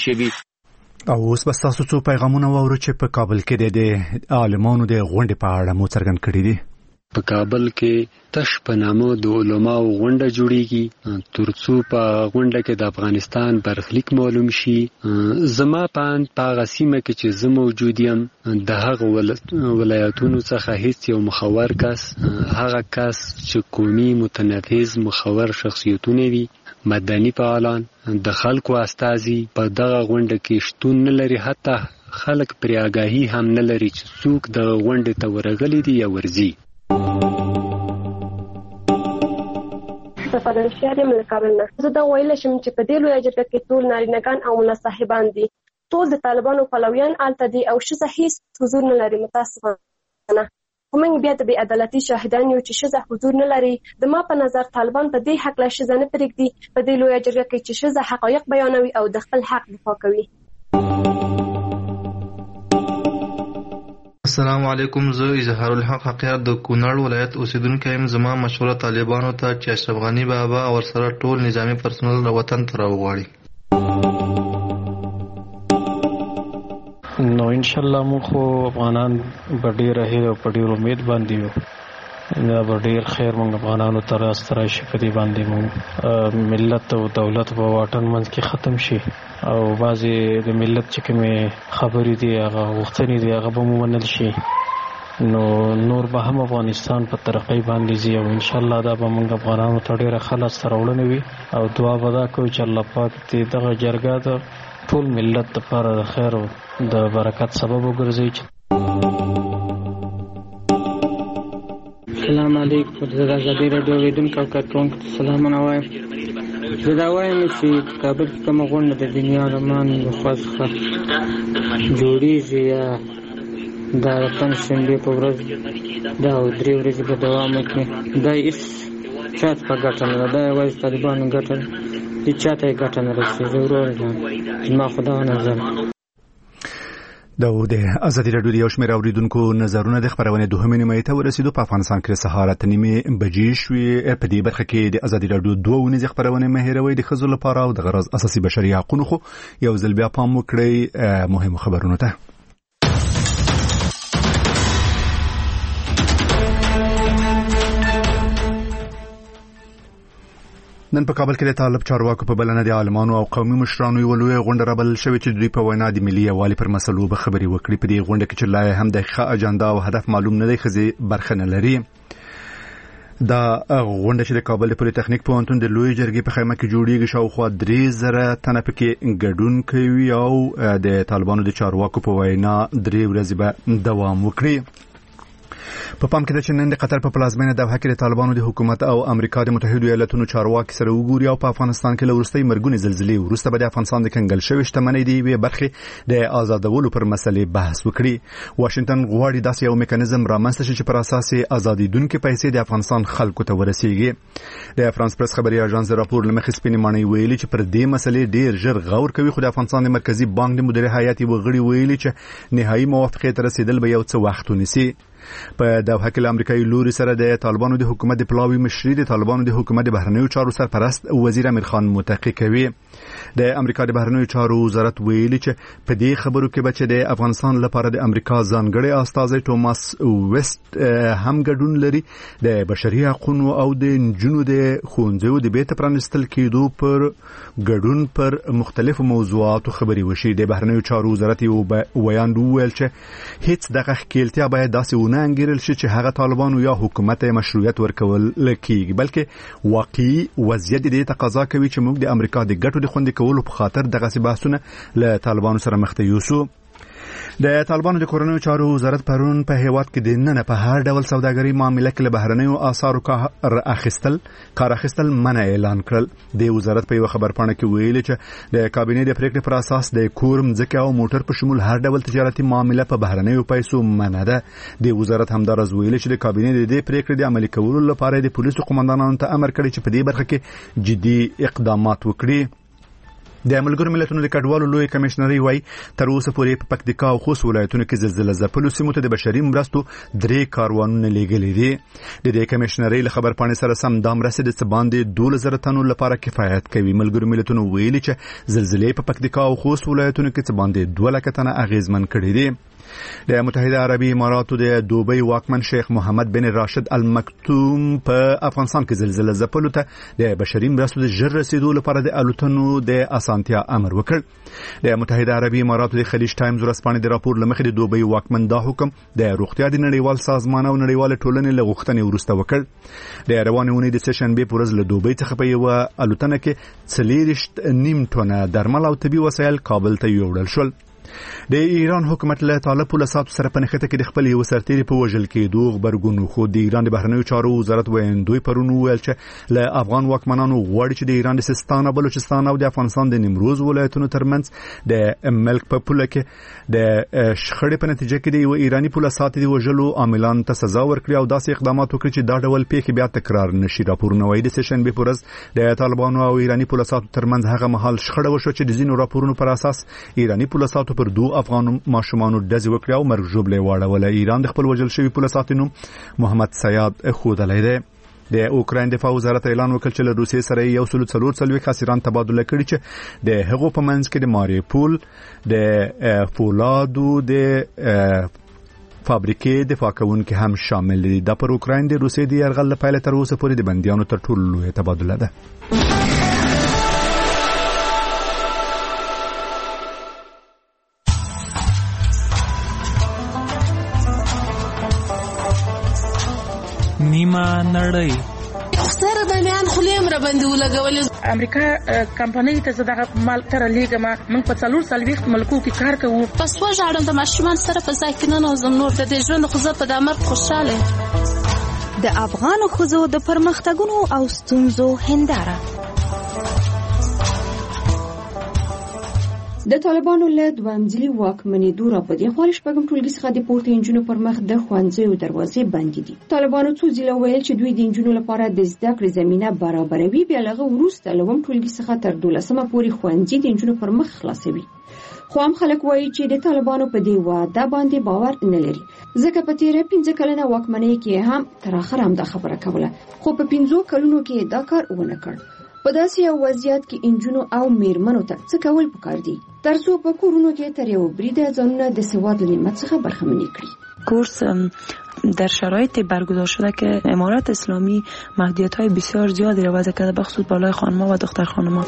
شوي او اوس بس تاسو څو پیغامونه واورو چې په کابل کې د عالمانو د غونډې په اړه مو څرګند کړي دي په کابل کې تش په نامه د علماو غونډه جوړیږي ترڅو په غونډه کې د افغانستان برخلیک معلوم شي زما په غسیمه کې چې زه موجود یم د هغه ولایتونو څخه هیڅ یو مخور کس هغه کس چې قومي متنفذ مخور شخصیتونه وي مدني فعالان د خلکو استازي په دغه غونډه کې شتون نه لري حتی خلک پرې آگاهي هم نه لري چې څوک د غونډې ته ورغلي دي یا ورځي استفاده شریه من کابل نه زه دا ویل شم چې په دې لوی جرګه کې ټول نارینه‌ګان او ملاصاحبان دي ټول د طالبانو پلویان الته دي او ښځه هیڅ حضور نه لري متاسفانه موږ بیا د بې عدالتي شاهدان یو چې ښځه حضور نه لري د ما په نظر طالبان په دې حق له ښځه نه پرېږدي په دې لوی جرګه کې چې ښځه حقایق بیانوي او د خپل حق دفاع کوي السلام علیکم. زه اظهار الحق حقیقت د کونړ ولایت اوسیدونکی یم. زما مشوره طالبانو ته چې اشرف غنی بابا او سره ټول نظامی پرسنل وطن ته راوغواړي. نو ان شاء الله موږ خو افغانان په ډیره هیله او په ډیر امید باندې یو. دا به ډیر خیر موږ افغانانو ته راستراشي په دې باندې موږ ملت او دولت په واټن منځ کې ختم شي او بعضې د ملت چې کومې خبرې دي هغه غوښتنې دي هغه به ومنل شي. نو نور به هم افغانستان په ترقۍ باندې ځي او انشاءالله دا به موږ افغانانو ته ډیره ښه لاسته راوړنه وي او دعا به دا کوو چې الله پاک دې دغه جرګه د ټول ملت لپاره د خیر او د برکت سبب وګرځوي. السلام علیکم. زه د ازادي راډیو اوریدونکو او کارکوونکو ته سلامونه وایم. زه دا وایم چې کابل کې کومه غونډه د دنیا عالمان لخوا څخه جوړېږي یا دا د پنجشنبې په ورځ دا 3 ورځې به دوام وکړي، دا هېڅ چا ته په ګټه نه ده. دا یوازې طالبانو ګټه ده، هېڅ چا ته یې ګټه نه رسېږي. ورور جان زما خو دغه نظر. دا د ازادي راډیو د یو شمېر اوریدونکو نظرونه د خپرونې دوهمې نیمایي ته ورسېدو. په افغانستان کې سهار 8:30 بجې شوې. په دې برخه کې د ازادي راډیو 2 ونیزې خپرونې مه هېروئ د ښځو لپاره او د غرض اساسي بشري حقوقو. خو یو ځل بیا پام وکړئ مهمو خبرونو ته. نن په کابل کې د طالب چارواکو په بلنه د عالمانو او قومي مشرانو یو لوی غونډه رابلل شوې چې دوی په وینا د ملي یووالي پر مسلو به خبرې وکړي. په دې غونډه کې چې لا هم د ښه اجنډا او هدف معلوم نه دی، ښځې برخه نه لري. دا غونډه چې د کابل د پولی تخنیک پوهنتون د لوی جرګې په خیمه کې جوړیږي، شاوخوا 3,000 تنه پکې ګډون کوي او د طالبانو د چارواکو په وینا 3 ورځې به دوام وکړي. په پام کې ده چې نن د قطر په پلازمینه دوحه کې د طالبانو د حکومت او امریکا د متحدو ایالاتونو چارواکي سره وګوري او په افغانستان کې له وروستۍ مرګونې زلزلې وروسته به د افغانستان د کنګل شوې شتمنۍ د یوې برخې د آزادولو پر مسلې بحث وکړي. واشنگټن غواړي داسې یو میکانیزم رامنځته شي چې پر اساس یې آزادیدونکې پیسې د افغانستان خلکو ته ورسیږي. د فرانس پریس خبري اژانس د راپور له مخې سپینې ماڼۍ ویلي چې پر دې مسلې ډیر ژر غور کوي، خو د افغانستان د مرکزی بانک د مدیر هیئت وغړي ویلي چې نهایي موافقې ته رسیدل به یو څه وخت ونیسي. په دوحه کې امریکایي لوري سره د طالبانو د حکومت د پلاوی مشري د طالبانو د حکومت د بهرنیو چارو سرپرست وزیر امیر خان متقی کوي. د امریکا د بهرنیو چارو وزارت ویلي چې په دې خبرو کې به چې د افغانستان لپاره د امریکا ځانګړي استازی ټوماس ویسټ هم ګډون لري. د بشري حقوقو او د نجونو د ښوونځیو د بیرته پرانیستل کېدو پر ګډون پر مختلفو موضوعاتو خبري وشي. د بهرنیو چارو وزارت یو ویان ویل چې هیڅ دغه ښکېلتیا باید داسې ونه انګیرل شي چې هغه طالبانو یا حکومت مشروعیت ورکول کېږي، بلکې واقعي وضعیت دې تقاضا کوي چې موږ د امریکا د ګټو د خوندي کولو په خاطر دغه بحثونه له طالبانو سره مخ ته یوسو. د طالبانو د کورنیو چارو وزارت پرون په هیواد کې د نن په هر ډول سوداګري معاملې کې له بهرنیو آثارو کار اخیستل منع اعلان کړل. د وزارت په یو خبرپاڼه کې ویلي چې د کابینې د پریکړې پر اساس د کور، مځکه او موټر په شمول هر ډول تجارتي معامله په بهرنیو پیسو منع ده. د وزارت همدارز ویلي چې د کابینې د دې پریکړې د عملي کولو لپاره د پولیسو قومندانانو ته امر کړی چې په دې برخه کې جدي اقدامات وکړي. د ملګرو ملتونو د کډوالو لوی کمشنري وایي تر اوسه پورې په پکتیکا او خوست ولایتونو کې زلزلې ځپلو سیمو ته د بشري مرستو 3 کاروانونه لیږلي دي. د دې کمشنري له خبرپاڼې سره سم دا مرستې د څه باندې 12,000 تنو لپاره کفایت کوي. ملګرو ملتونو ویلي چې زلزلې په پکتیکا او خوست ولایتونو کې څه باندې 2 لک تنه اغیزمن کړي دي. د متحده عربي اماراتو د دوبۍ واکمن شیخ محمد بن راشد المکتوم په افغانستان کې زلزلې ځپلو ته د بشري مرستو د ژر رسیدو لپاره د الوتنو د اسانتیا امر وکړ. د متحده عربي اماراتو د خلیج ټایمز ورځپاڼې د راپور لمخې د دوبۍ واکمن دا حکم د روغتیا د نړیوال سازمان او نړیوال ټولنې له غوښتنې وروسته وکړ. د روانې اونۍ د سهشنبې په ورځ له دوبۍ څخه په یو الوتنه کې 4.5 ټنه درمل او طبي وسایل کابل ته یوړل شول. د ایران حکومت له طالب پولیسو سره په نښته کې د خپل یو سرتیری په وژل کېدو خبرګون خو د ایران د بهرنیو چارو وزارت ویندوی پرون ویل چې له افغان واکمنانو غواړي چې د ایران د سیستان او بلوچستان او د افغانستان د نیمروز ولایتونو ترمنځ د ملک په پوله کې د شخړې په نتیجه کې د یو ایرانی پولیسو د وژلو عاملان ته سزا ورکړي او داسې اقدامات وکړي چې دا ډول پیښې بیا تکرار نشي. راپورونه وايي د سهشنبې په ورځ د طالبانو او ایرانی پولیسو ترمنځ هغه مهال شخړه وشو چې د ځینو راپورونو پر اساس ایرانی پولیسو تحریکاتو پر 2 افغان ماشومانو ډزې وکړې او مرګ ژوبلې واړوله. ایران د خپل وژل شوي پولیس ساتنو محمد سیاد ښودلی دی. د اوکراین دفاع وزارت اعلان وکړ چې له روسیې سره یو سل 44 اسیران تبادله کړي چې د هغو په منځ کې د ماریپول د فولادو د فابریکې دفاع کوونکي هم شامل دي. دا پر اوکراین د روسیې د یرغل له پیل تر اوسه پورې د بندیانو تر ټولو لویه تبادله ده. نیمه نړۍ سره د میان خلیم را باندې ولګولې. امریکا کمپنۍ ته زداغه مال تر لیګه ما موږ په 440 ملکو کې کار کوو. پس وژاړم د ماشومان سره په ځای کې نه نوزم نور د دې ژوند خو زه په دمر خوشاله. د افغانو ښځو د پرمختګونو او ستونزو هنداره. د طالبانو له دوامځلي واکمنېدو راپدې خوا شپږم ټولګي څخه د پورته انجونو پر مخ د ښوونځیو دروازې بندې دي. طالبانو څو ځله ویل چې دوی د انجونو لپاره د زده کړې زمینه برابروي، بیا له هغه وروسته لوم ټولګي څخه تر 12مه پورې ښوونځي د انجونو پر مخ خلاصوي. خو هم خلک وایي چې د طالبانو په دې وعده باندې باور نه لري، ځکه په تیره 15 کلنه واکمنۍ کې هم تر اخره هم دا خبره کوله، خو په 15 کلونو کې دا کار ونه کړ. په داسې یو وضعیت کې انجونو او میرمنو ته څه کول پکار دي ترڅو په کورونو کې تر یو بریده ځانونه د سواد له نعمت څخه برخمنې کړي. کورس در شرایط برگزار شده که امارت اسلامی محدودیت‌های بسیار زیادی را وضع کرده، بخصوص بالای خانم‌ها و دختر خانم‌ها.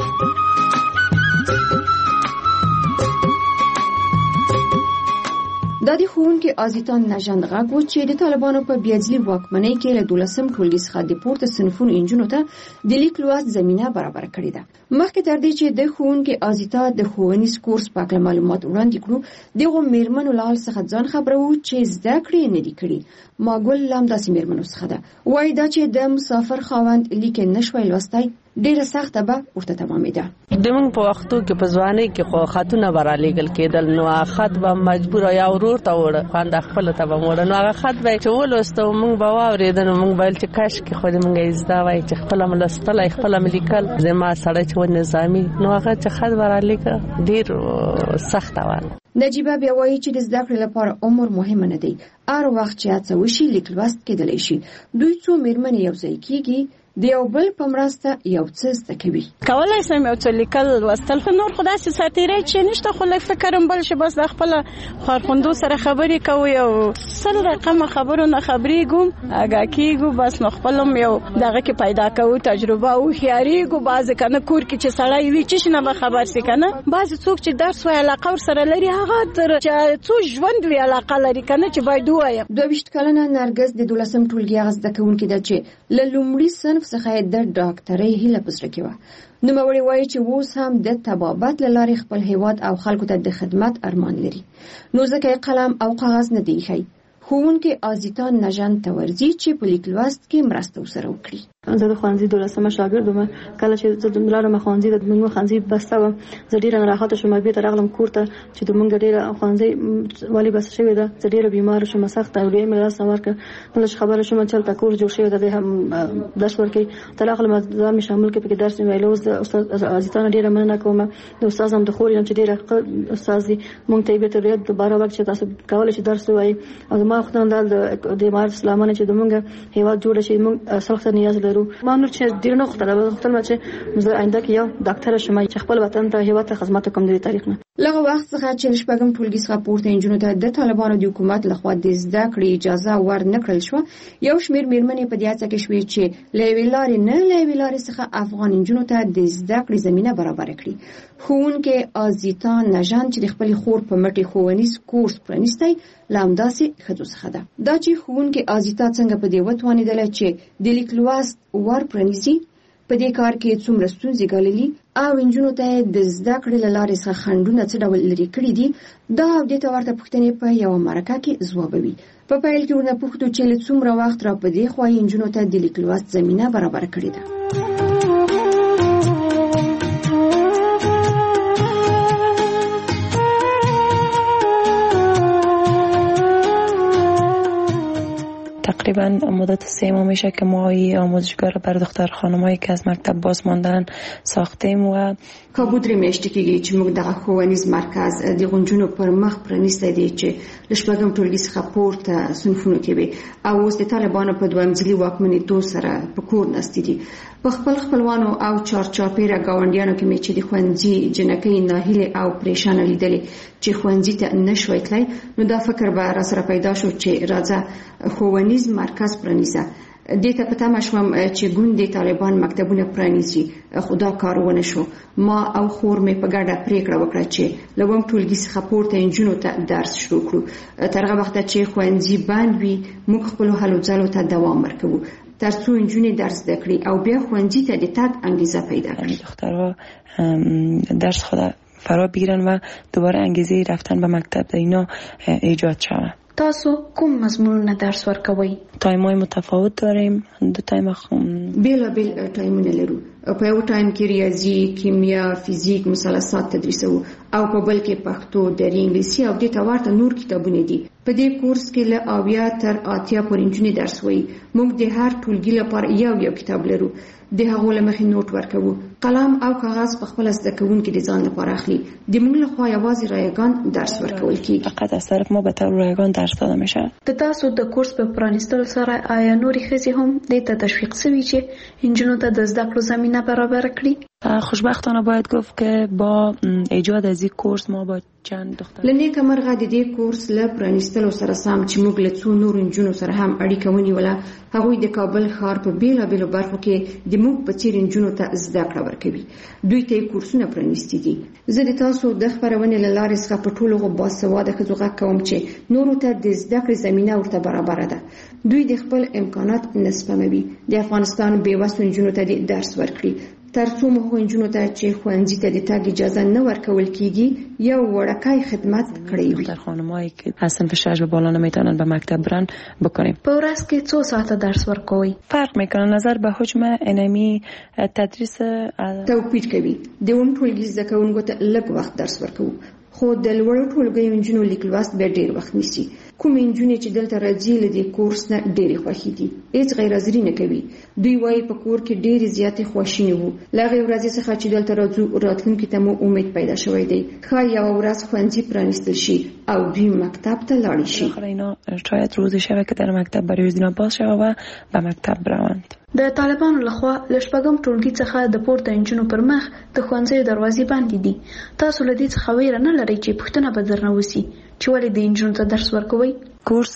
دا د ښوونکي آزیتان نژند غږ و چې د طالبانو په بیاځلي واکمنۍ کې له 12م ټولګي څخه د پورته صنفونو انجونو ته د لیک لوست زمینه برابر کړې ده. مخکې تر دې چې د ښوونکي آزیتا د ښوونیز کورس په اړه معلومات وړاندې کړو، دغه میرمنو له حال څخه ځان خبرو چې زده کړې نه دي کړې. ماګل لام داسې میرمنو څخه ده، وایي دا چې د مسافر خاوند لیک نشوي لوستی ډیره سخته به ورته تمامېده. د موږ په وختو کې په ځوانۍ کې خو خاتونه برالېږل کېدل، نو خط به مجبور یا ورور ته وړه خوند خپل ته به وړه، نو هغه خط به چې ولوستو موږ به واورېدل، نو موږ به چې کاش کې خو موږ زده وای چې خپل ملستل خپل ملیکل زما سره چې نظامی نو هغه چې خط برالېږه ډیر سخته و. نجیبه بیا وایي چې د زده کړې لپاره عمر مهم نه دی، هر وخت چې هڅه وشي لیک لوست کېدلی شي. دوی څو میرمنې یو ځای کېږي د یو بل په مرسته یو څه زده کوي. کولای شم یو څه لیکل لوستل، خو نور خدای سي ساتيره چې نشته، خو لږ فکرم بل شي بس د خپل خارخوندو سره خبرې کوي او سره رقم خبرونه خبرې ګم اګه کیګو بس نو خپلم یو دغه کې پیدا کوو تجربه او خياريګو باز کنه کور کې چې سړی وی چې نه خبر سي کنه باز څوک چې درس وای علاقه ور سره لري هغه تر چې څو ژوند وی علاقه لري کنه چې باید وایم. 22 کلنه نرګس د 12م ټولګي غزده کوونکې ده چې لومړی صنف څخه د ډاکټرۍ هیله پسره کیوه. نو موري وایي چې اوس هم د تبابت لارې خپل هیواد او خلکو ته د خدمت ارمان لري. نو ځکه قلم او کاغذ نه دی خي. ښوونکي آزیتان نژند ته ورځي چې په لیک لوست کې مرسته وسره وکړي. زه د ښوونځي 12مه شاګرد وم. کله چې زه د ملارم ښوونځي د موږ ښوونځي بسته وم، زه ډیره راحت شوم به تر اغلم کوړه چې د موږ ډیره ښوونځي والی بس شوی ده. زه ډیره بیمار شوم، سخت او ډیره مې راس ورکه. نو چې خبره شوم چې تا کور جوړ شوی ده هم درس ورکي تر اغلم ځم شامل کې په درس ویلو د استاد آزیتان ډیره مننه کوم. د استاد هم د خوري چې ډیره استاد موږ ته به تر دوباره وخت چې تاسو کولای شئ درس وایي او ما خدای د امارت اسلامانه چې د موږ هیواد جوړ شي موږ سخت نیاز لرو. ما نور چې ډیر نه خطر چې زه آینده کې یو ډاکټر شم چې خپل وطن ته هیواد ته خدمت کوم د تاریخ نه. لغه وخت څخه چې شپږم ټولګي څخه پورته انجونو ته د طالبانو د حکومت لخوا د زده کړې اجازه ورنکړل شو، یو شمېر میرمنې په دې هڅه کې شوې چې له ویلارې نه له ویلارې څخه افغان انجونو ته د زده کړې زمينه برابر کړي. ښوونکي آزیتان نژند چې د خپل خور په مټي ښوونیز کورس پرانیستی لامداسي خدو څخه ده. دا چې ښوونکي آزیتا څنګه په دې وتوانیدل چې د لیک لوست ور پرانیزي، په دې کار کې څومره ستونزې ګاللي او انجونو ته د زده کړې لارې څخه خنډونه څه ډول لري کړي دي، دا د تورته پوښتنې په یو مرکه کې ځوابوي. په پیل کې ورنه پوښتو چې له څومره وخت را په دې خو انجونو ته د لیک لوست زمينه برابر کړې ده. تقریبا مدت 3 ماه میشه که ما این آموزشگاه را بر دختر خانمایی که از مکتب باز ماندن ساختیم و کابو درې میاشتې کېږي چې موږ دغه ښوونیز مرکز د غونجونو پر مخ پرانیستی دی چې له شپږم ټولګي څخه پورته صنفونو کې وي او اوس د طالبانو په دویم ځلي واکمنېدو سره په کور ناستې دي. په خپل خپلوانو او چارچاپېره ګاونډیانو کې مې چې د ښوونځي جنکۍ ناهیلې او پریشانه لیدلې چې ښوونځي ته نه شوی تللی، نو دا فکر به راسره پیدا شو چې راځه ښوونیز مرکز پرانیزه. دې ته په تمه شوم چې ګوندې طالبان مکتبونه پرانیزي، خو دا کار ونه شو. ما او خور مې په ګډه پریکړه وکړه چې له اووم ټولګي څخه پورته نجونو ته درس شروع کړو. تر هغه وخته چې ښوونځي بند وي موږ خپلو هلو ځلو ته دوام ورکوو تر څو نجونې درس زده کړي او بیا ښوونځي ته د تګ انګیزه پیدا کړي. دخترها درس خود فرا بگیرن و دوباره انگیزه رفتن به مکتب در اینا ایجاد شود. تاسو کوم مضمونونه درس ورکوئ؟ تایم‌های متفاوت داریم. دو تایم بیل تایمونه لرو. په یو تایم کې ریاضي، کیمیا، فیزیک، مثلثات تدریسو او په بل کې پښتو، دري، انګلیسي او دې ته ورته نور کتابونه دي. په دې کورس کې له 80 تر 80 پورې نجونې درس وایي. موږ د هر ټولګي لپاره یو کتاب لرو. د هغو له مخې نوټ ورکوو. قلم او کاغذ په خپل زده کوونکي د ځان لپاره اخلي. د موږ لخوا یوازې رایگان درس ورکول کیږي. فقط از طرف ما به طور رایگان درس داده میشه. د تاسو د کورس په پرانیستلو سره آیا نورې ښځې هم دې ته تشویق شوي چې نجونو ته د زده کړو زمینه برابر کړي؟ خوشبختانه باید گفت که با ایجاد از این کورس ما با چند دختر لنیکه مرغه د دې کورس له پرانیستلو سره سم چې موږ له څو نور نجونو سره هم اړیکه ونیوله. هغوی د کابل ښار په بیلابیلو برخو کې د موږ په څیر نجونو ته زده کړه ورکوي. دوی ته کورسونه پرانیستي دي. زه د تاسو د خپرونې له لارې څخه په ټولو باسواده ښځو غږ کوم چې نورو ته د زده کړې زمینه ورته برابره ده. دوی د خپل امکانات نه سپموي. د افغانستان بېوسو نجونو ته د درس ورکړي. تر څو موږ نجونو ته چې ښوونځي ته د تګ اجازه نه ورکول کیږي یو وړوکی خدمت کړی وي. دختر خانمایی که از صنف 6 به بالا نمیتونن به مکتب برن بکنیم. په ورځ کې څو ساعته درس ورکوئ؟ فرق میکنه نظر به حجم انمی تدریس توپیر کوي. د اووم ټولګي زده کوونکو ته لږ وخت درس ورکوو، خو د لوړو ټولګیو نجونو لیک لوست به ډېر وخت نیسي. کومې نجونې چې دلته راځي له دې کورس نه ډېرې خوښې دي، هېڅ غیر حاضري نه کوي. دوی وایي په کور کې ډېرې زیاتې خواشینې وو. له هغې ورځې څخه چې دلته راځو راتلونکي ته مو امید پیدا شوی دی. ښایي یوه ورځ ښوونځي پرانیستل شي او دوی مکتب ته لاړې شي. اینا شاید روزی شوه که در مکتب برای اینا باز شوه و به مکتب بروند. د طالبانو لخوا له شپږم ټولګي څخه د پورته نجونو پر مخ د ښوونځیو دروازې بندې دي. تاسو له دې څخه ویره نه لرئ چې پوښتنه به درنه وسي چې ولې د نجونو ته درس ورکوئ؟ کورس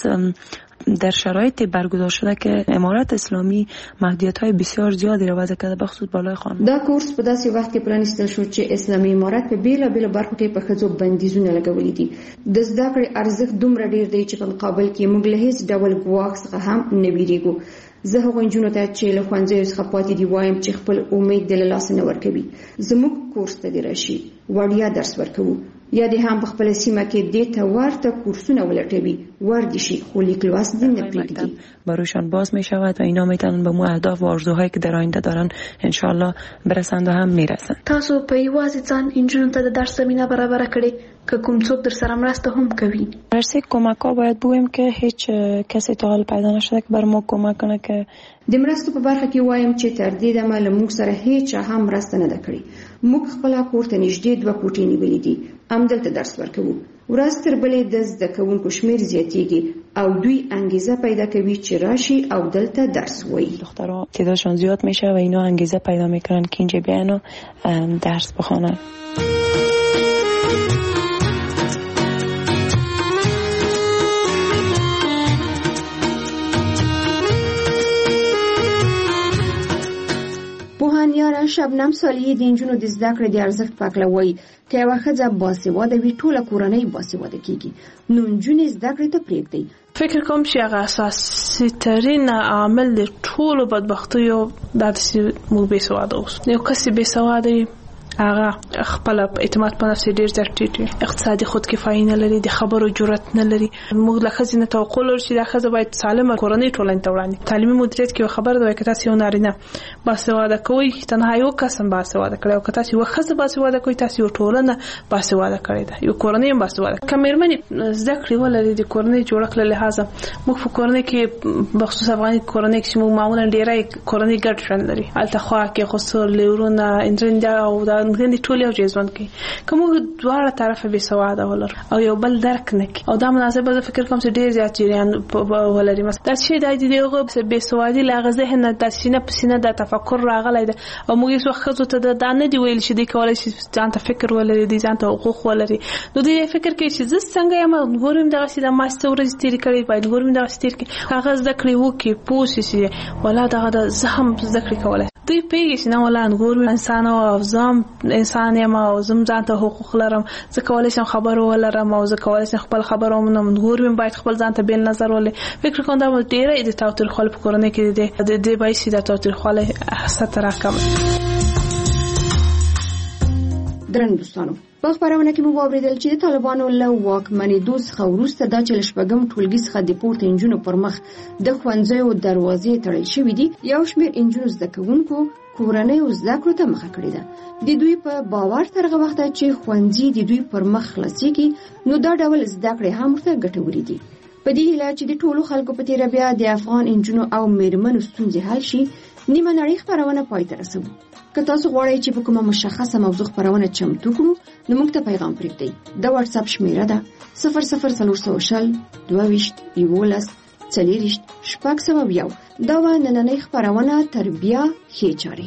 در شرایط برگزار شده که امارت اسلامی محدودیت‌های بسیار زیادی را وضع کرده بخصوص بالای خانم. دا کورس په داسې وخت کې پرانیستل شو چې اسلامي امارت په بیلابیلو برخو کې په ښځو بندیزونه لګولي دي. د زده کړې ارزښت دومره ډېر دی چې په مقابل کې موږ له هیڅ ډول ګواښ څخه هم نه ویریږو. زه هغو نجونو ته چې له ښوونځیو څخه پاتې دي وایم چې خپل امید د له لاسه نه ورکوي. زموږ کورس ته دې راشي، وړیا درس ورکوو. یا دې هم په خپله سیمه کې دې ته ورته کورسونه ولټوي، ور دې شي، خو لیک لوست دې نه پرېږدي. برایشان باز می شود و اینا میتونن به مو اهداف و آرزوهایی که در آینده دارن انشالله برسند و هم میرسند. تاسو په یوازې ځان نجونو ته د درس زمینه برابره کړې که کوم څوک در سره مرسته هم کوي؟ مرسته کمک ها باید بگویم که هیچ کسی تا حال پیدا نشده که بر ما کمک کنه. که د مرستو په برخه کې وایم چې تر دې دمه له موږ سره هیچ هم مرسته نه ده کړې. موږ خپله کور ته نږدې 2 کوټې نیولې دي، همدلته درس ورکوو. ورځ تر بلې د زده کوونکو شمېر زیاتېږي او دوی انګیزه پیدا کوي چې راشي او دلته درس وایي. دخترها تعدادشان زیاد میشه و اینا انگیزه پیدا میکنن که اینجا بیان و درس بخوانن. پوهانیاره شبنم صالحي د نجونو د زده کړې د ارزښت په اړه وایي که یوه ښځه باسواده وي ټوله کورنۍ باسواده کیږي، نو نجونې زده کړې ته پرېږدئ. فکر کوم چې هغه اساسي ترین عامل د ټولو بدبختیو دا چې موږ بې سواده اوسو. یو کس بې سواده هغه خپل اعتماد په نفس ډیر زیات ټیټ، اقتصادي خودکفایي نه لري، د خبرو جرأت نه لري. موږ له ښځې نه توقع لرو چې دا ښځه باید سالمه کورنۍ ټولنې ته وړاندې. تعلیمي مدیریت کې خبره ده چې تاسو یو نارینه باسواده کوئ، تنها یو کس هم باسواده کړی، او که تاسو یو ښځه باسواده کوئ، تاسو یو ټولنه باسواده کړی ده، یو کورنۍ هم باسواده. که مېرمنې زده کړې ولري د کورنۍ جوړښت له لحاظه، موږ په کورنۍ کې بخصوص افغاني کورنۍ کې موږ معمولا ډېری کورنۍ ګډ ژوند لري، هلته خوا کې خسر لورونه انځنده او دا انځنده ټول یو ځای ژوند کوي. که موږ دواړه طرفه بې سواده ولرو او یو بل درک نه کړي، او دا مناسبه زه فکر کوم چې ډېر زیات جریان ولري. مثلا دا چې د دغه بې سوادي له هغه ذهن د سینه په سینه د تفکر راغلی ده، او موږ یې ښځو ته دا نه دی ویل چې دوی کولی شي ځان ته فکر ولري، دوی ځان ته حقوق ولري. نو دوی فکر کوي چې زه څنګه یم، نور هم دغسې د ما څه ورځې تېرې کړې باید نور هم دغسې تېر کړي. هغه زده کړې وکړي، پوه شي چې ولا دغه د زه هم زده کړې کولی. دوی پوهېږي چې نه ولا نور انسان او زه هم انسان یم او زه هم ځان ته حقوق لرم، زه کولی شم خبرو ولرم او زه کولی شم خپل خبره ومنم. نور هم باید خپل ځان ته بېل نظر ولري. فکر کوم دا ډېره د تاوتریخوالي په کورنۍ کې د دې باعث شي د تاوتریخوالي سطح راکمه. درنو دوستانو، په خبرونه کې موږ واوریدل چې د طالبانو له واکمنېدو څخه وروسته دا چې له شپږم ټولګي څخه د پورته نجونو پر مخ د ښوونځیو دروازې تړل شوې دي، یو شمېر نجونو زده کوونکو کورنیو زده کړو ته مخه کړې ده. د دوی په باور تر هغه وخته چې ښوونځي د دوی پر مخ خلاصېږي، نو دا ډول زده کړې هم ورته ګټورې دي. په دې هیله چې د ټولو خلکو په تېره بیا د افغان نجونو او مېرمنو ستونزې حل شي، نیمه نړۍ خپرونه پای ته رسوو. که تاسو غواړئ چې په کومه مشخصه موضوع خپرونه چمتو کړو، نو موږ ته پیغام پرېږدئ. د واتساپ شمېره ده 00420 22 11 40 601. دا وه نننۍ خپرونه تر بیا ښې چارې.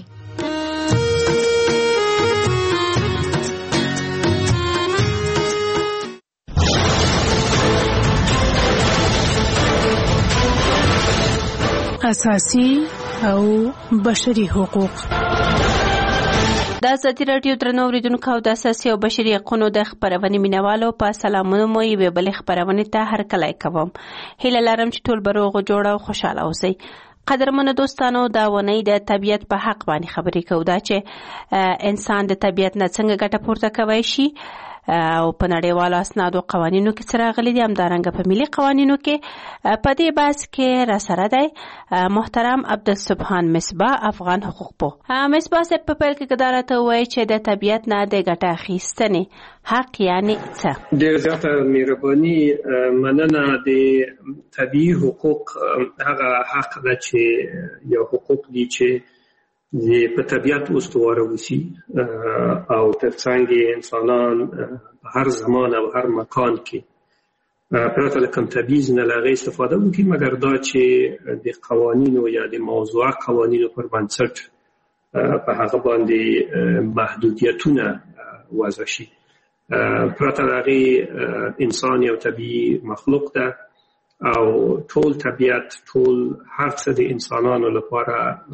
اساسي او بشري حقوق. د ازادي راډیو درنو اوریدونکو او د اساسي او بشري حقوقو د خبرونې مینوالو په سلامونه مو یوې بلې خبرونې ته هرکلی کوم. هیله لرم چې ټول به روغ جوړ او خوشحاله اوسئ. قدرمنو دوستانو، دا ونې د طبیعت په حق باندې خبرې کوو، دا چې انسان د طبیعت نه څنګه ګټه پورته کوي شي، او په نړیوالو اسنادو قوانینو کې څه راغلي دي، همدارنګه په ملي قوانینو کې. په دې بحث کې راسره دی محترم عبدالسبحان مصباح، افغان حقوق پوه. مصباح صاحب، په پیل کې دا راته ووایي چې د طبیعت نه د ګټه اخیستنې حق یعنې څه؟ ډېر زیاته مهرباني، مننه. د طبیعي حقوق هغه حق ده چې یو حقوق دي چې په طبیعت استواره وسی، او ترڅنګ انسانان هر زمان او هر مکان کې پرته له کوم تبعیض نه له هغې استفاده وکړي، مګر دا چې د قوانینو یا د موضوعه قوانینو پر بنسټ په هغه باندې محدودیتونه وضع شي. پرته له هغې انسان یو طبیعي مخلوق ده، او ټول طبیعت، ټول هر څه د انسانانو لپاره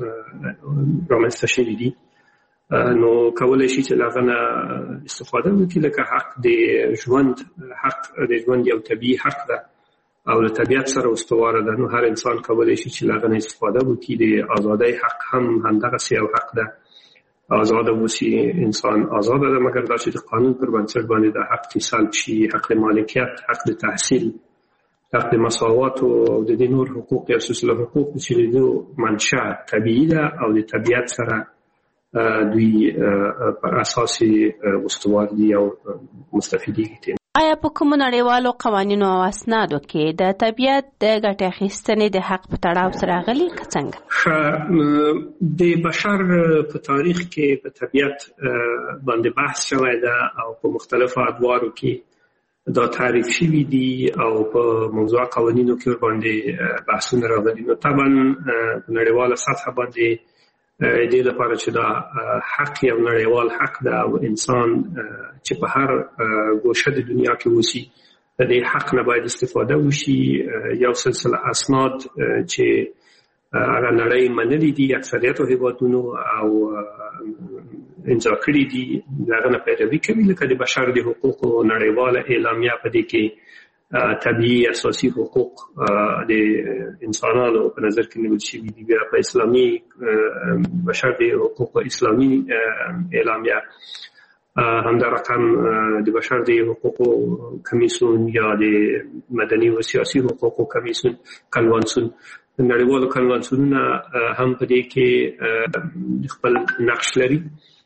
رامنځته شوي دي. نو کولی شي چې له هغه نه استفاده وکړي، لکه حق د ژوند، حق د ژوند یو طبیعي حق ده او له طبیعت سره استواره ده. نو هر انسان کولی شي چې له هغه نه استفاده وکړي. د ازادۍ حق هم همدغسې یو حق ده، آزاده اوسي، انسان آزاده ده، مګر دا چې د قانون پر بنسټ باندې د حق سلب شي، حق د مالکیت، حق د تحصیل، حق د مساوات او د دې نور حقوق یا سلسله حقوق چې د منشأ طبیعي ده او د طبیعت سره دوی پر اساس استوار دي او مستفیدیږي. آیا په کومو نړیوالو قوانینو او اسنادو کې د طبیعت د ګټې اخیستنې د حق په تړاو سره راغلي که څنګه؟ د بشر په تاریخ کې په طبیعت باندې بحث شوی ده او په مختلفو ادوارو کې دا تعریف شوي دي او په موضوع قوانینو کې باندې بحثونه راغلي. نو طبعا په نړیواله سطح باندې دې لپاره چې دا حق یو نړیوال حق ده او انسان چې په هر ګوشه د دنیا کې اوسي د دې حق نه باید استفاده وشي. یو سلسله اسناد چې هغه نړۍ منلي دي، اکثریتو هیوادونو او امضا کړي دي، د هغه نه پیروي کوي، لکه د بشر د حقوقو نړیواله اعلامیه په دې کې طبيعي اساسي حقوق د انسانانو په نظر کې نیول شوي دي. بیا په اسلامي بشر د حقوق اسلامي اعلامیه همدا رقم د بشر د حقوقو کمیسیون یا د مدني او سیاسي حقوقو کمیسیون کنوانسیون نړیوالو کنوانسیونونه هم په دې کې خپل نقش لري.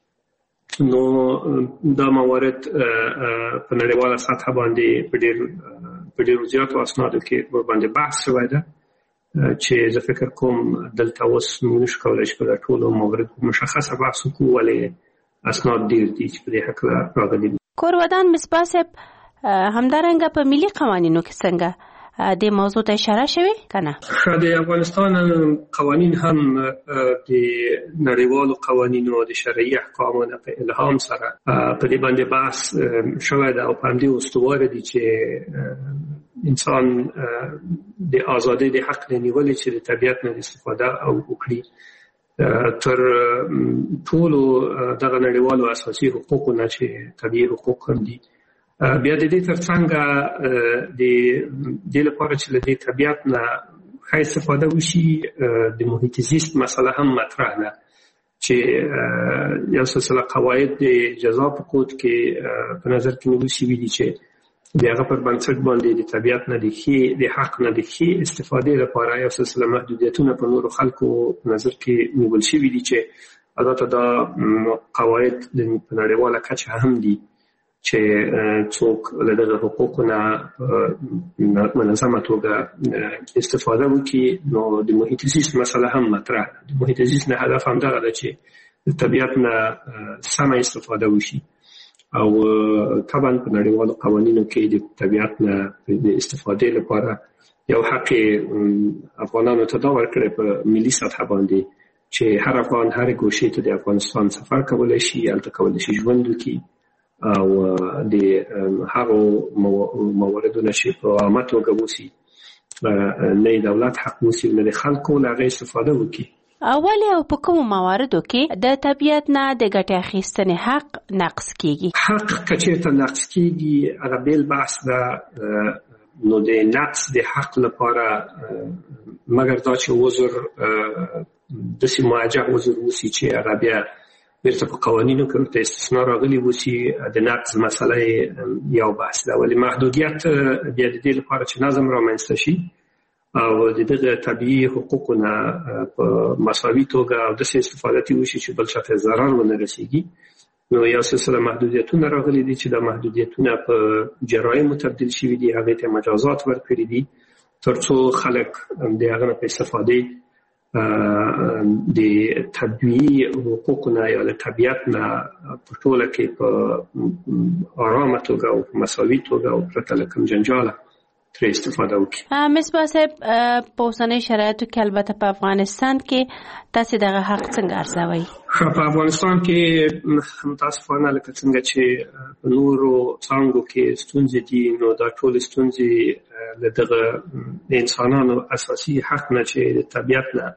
نو دا موارد په نړیواله سطح باندې په ډېرو زیاتو اسنادو کې ورباندې بحث شوی ده چې زه فکر کوم دلته اوس موږ نشو کولی چې په ټولو موارد مشخصه بحث وکړو، ولې اسناد ډېر دي چې په دې هکله راغلي دي. کورودان مصباح صاحب، همدارنګه په ملي قوانینو کې څنګه د موضوع ته اشاره شوې کنه؟ د افغانستان قوانین هم د نړیوالو قوانینو د شرعي احکامو په الهام سره په دې باندې بحث شوی ده او په همدې استواره دي چې انسان د ازادۍ د حق نیولې چې د طبیعت نه استفاده او وکړي تر ټولو دغه نړیوالو اساسي حقوقو نه چې طبیعي حقوق هم دي. بیا د دې ترڅنګ د دې لپاره چې له دې طبیعت نه ښه استفاده وشي د محیط زیست مسله هم مطرح ده چې یو سلسله قواعد د جزا په کود کې په نظر کې نیول شوي دي چې د هغه پر بنسټ باندې د طبیعت نه د حق نه د ښې استفادې لپاره یو سلسله محدودیتونه په نورو خلکو په نظر کې نیول شوي دي چې البته دا قواعد په نړیواله کچه هم دي چې څوک له دغه حقوقو نه منظمه توګه استفاده وکړي. نو د محیط زیست مسله هم مطرح ده. د محیط زیست نه هدف هم دغه ده چې د طبیعت نه سمه استفاده وشي او طبعا په نړیوالو قوانینو کې د طبیعت نه د استفادې لپاره یو حق افغانانو ته دا ورکړی په ملي سطح باندې چې هر افغان هر ګوشې ته د افغانستان سفر کولی شي، هلته کولی شي ژوند وکړي او د هغو مواردونه چې په عامه توګه وسي نه دولت حق وسي نه د خلکو له هغې استفاده وکړي. اولې او په کومو مواردو کې د طبیعت نه د ګټې اخیستنې حق نقض کیږي؟ حق که چېرته نقض کیږي هغه بیل بحث ده. نو د نقض د حق لپاره مګر دا چې عذر داسې معجع عذر وسي چې هغه بیا بیرته په قوانینو کې ورته استثنا راغلي وسي، د نقض مسله یو بحث ده. ولې محدودیت بیا د دې لپاره چې نظم رامنځته شي او د دغه طبیعي حقوقو نه په مساوي توګه او داسې استفاده وشي چې بل چاته ضرر ونه رسېږي، نو یو سلسله محدودیتونه راغلي دي چې دا محدودیتونه په جرایمو تبدیل شوي دي، هغې ته مجازات ورکړي دي تر څو خلک د هغه نه په استفادې د طبیعي حقوقو نه یا د طبیعت نه په ټوله کې په آرامه توګه او په مساوي توګه او پرته له کوم جنجاله ترې استفاده وکړي. مصباح صاحب، په اوسنیو شرایطو کې البته په افغانستان کې تاسې دغه حق څنګه ارزوئ؟ په افغانستان کې متاسفانه لکه څنګه چې په نورو څانګو کې ستونزې دي، نو دا ټولې ستونزې له دغه د انسانانو اساسي حق نه چې د طبیعت نه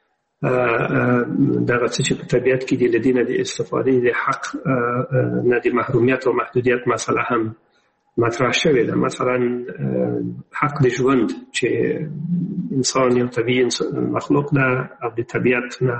دغه څه چې په طبیعت کې دي له دې نه د استفادې د حق نه د محرومیت او محدودیت مسله هم مطرح شوې ده. مثلا حق د ژوند چې انسان یو طبیعي مخلوق ده او د طبیعت نه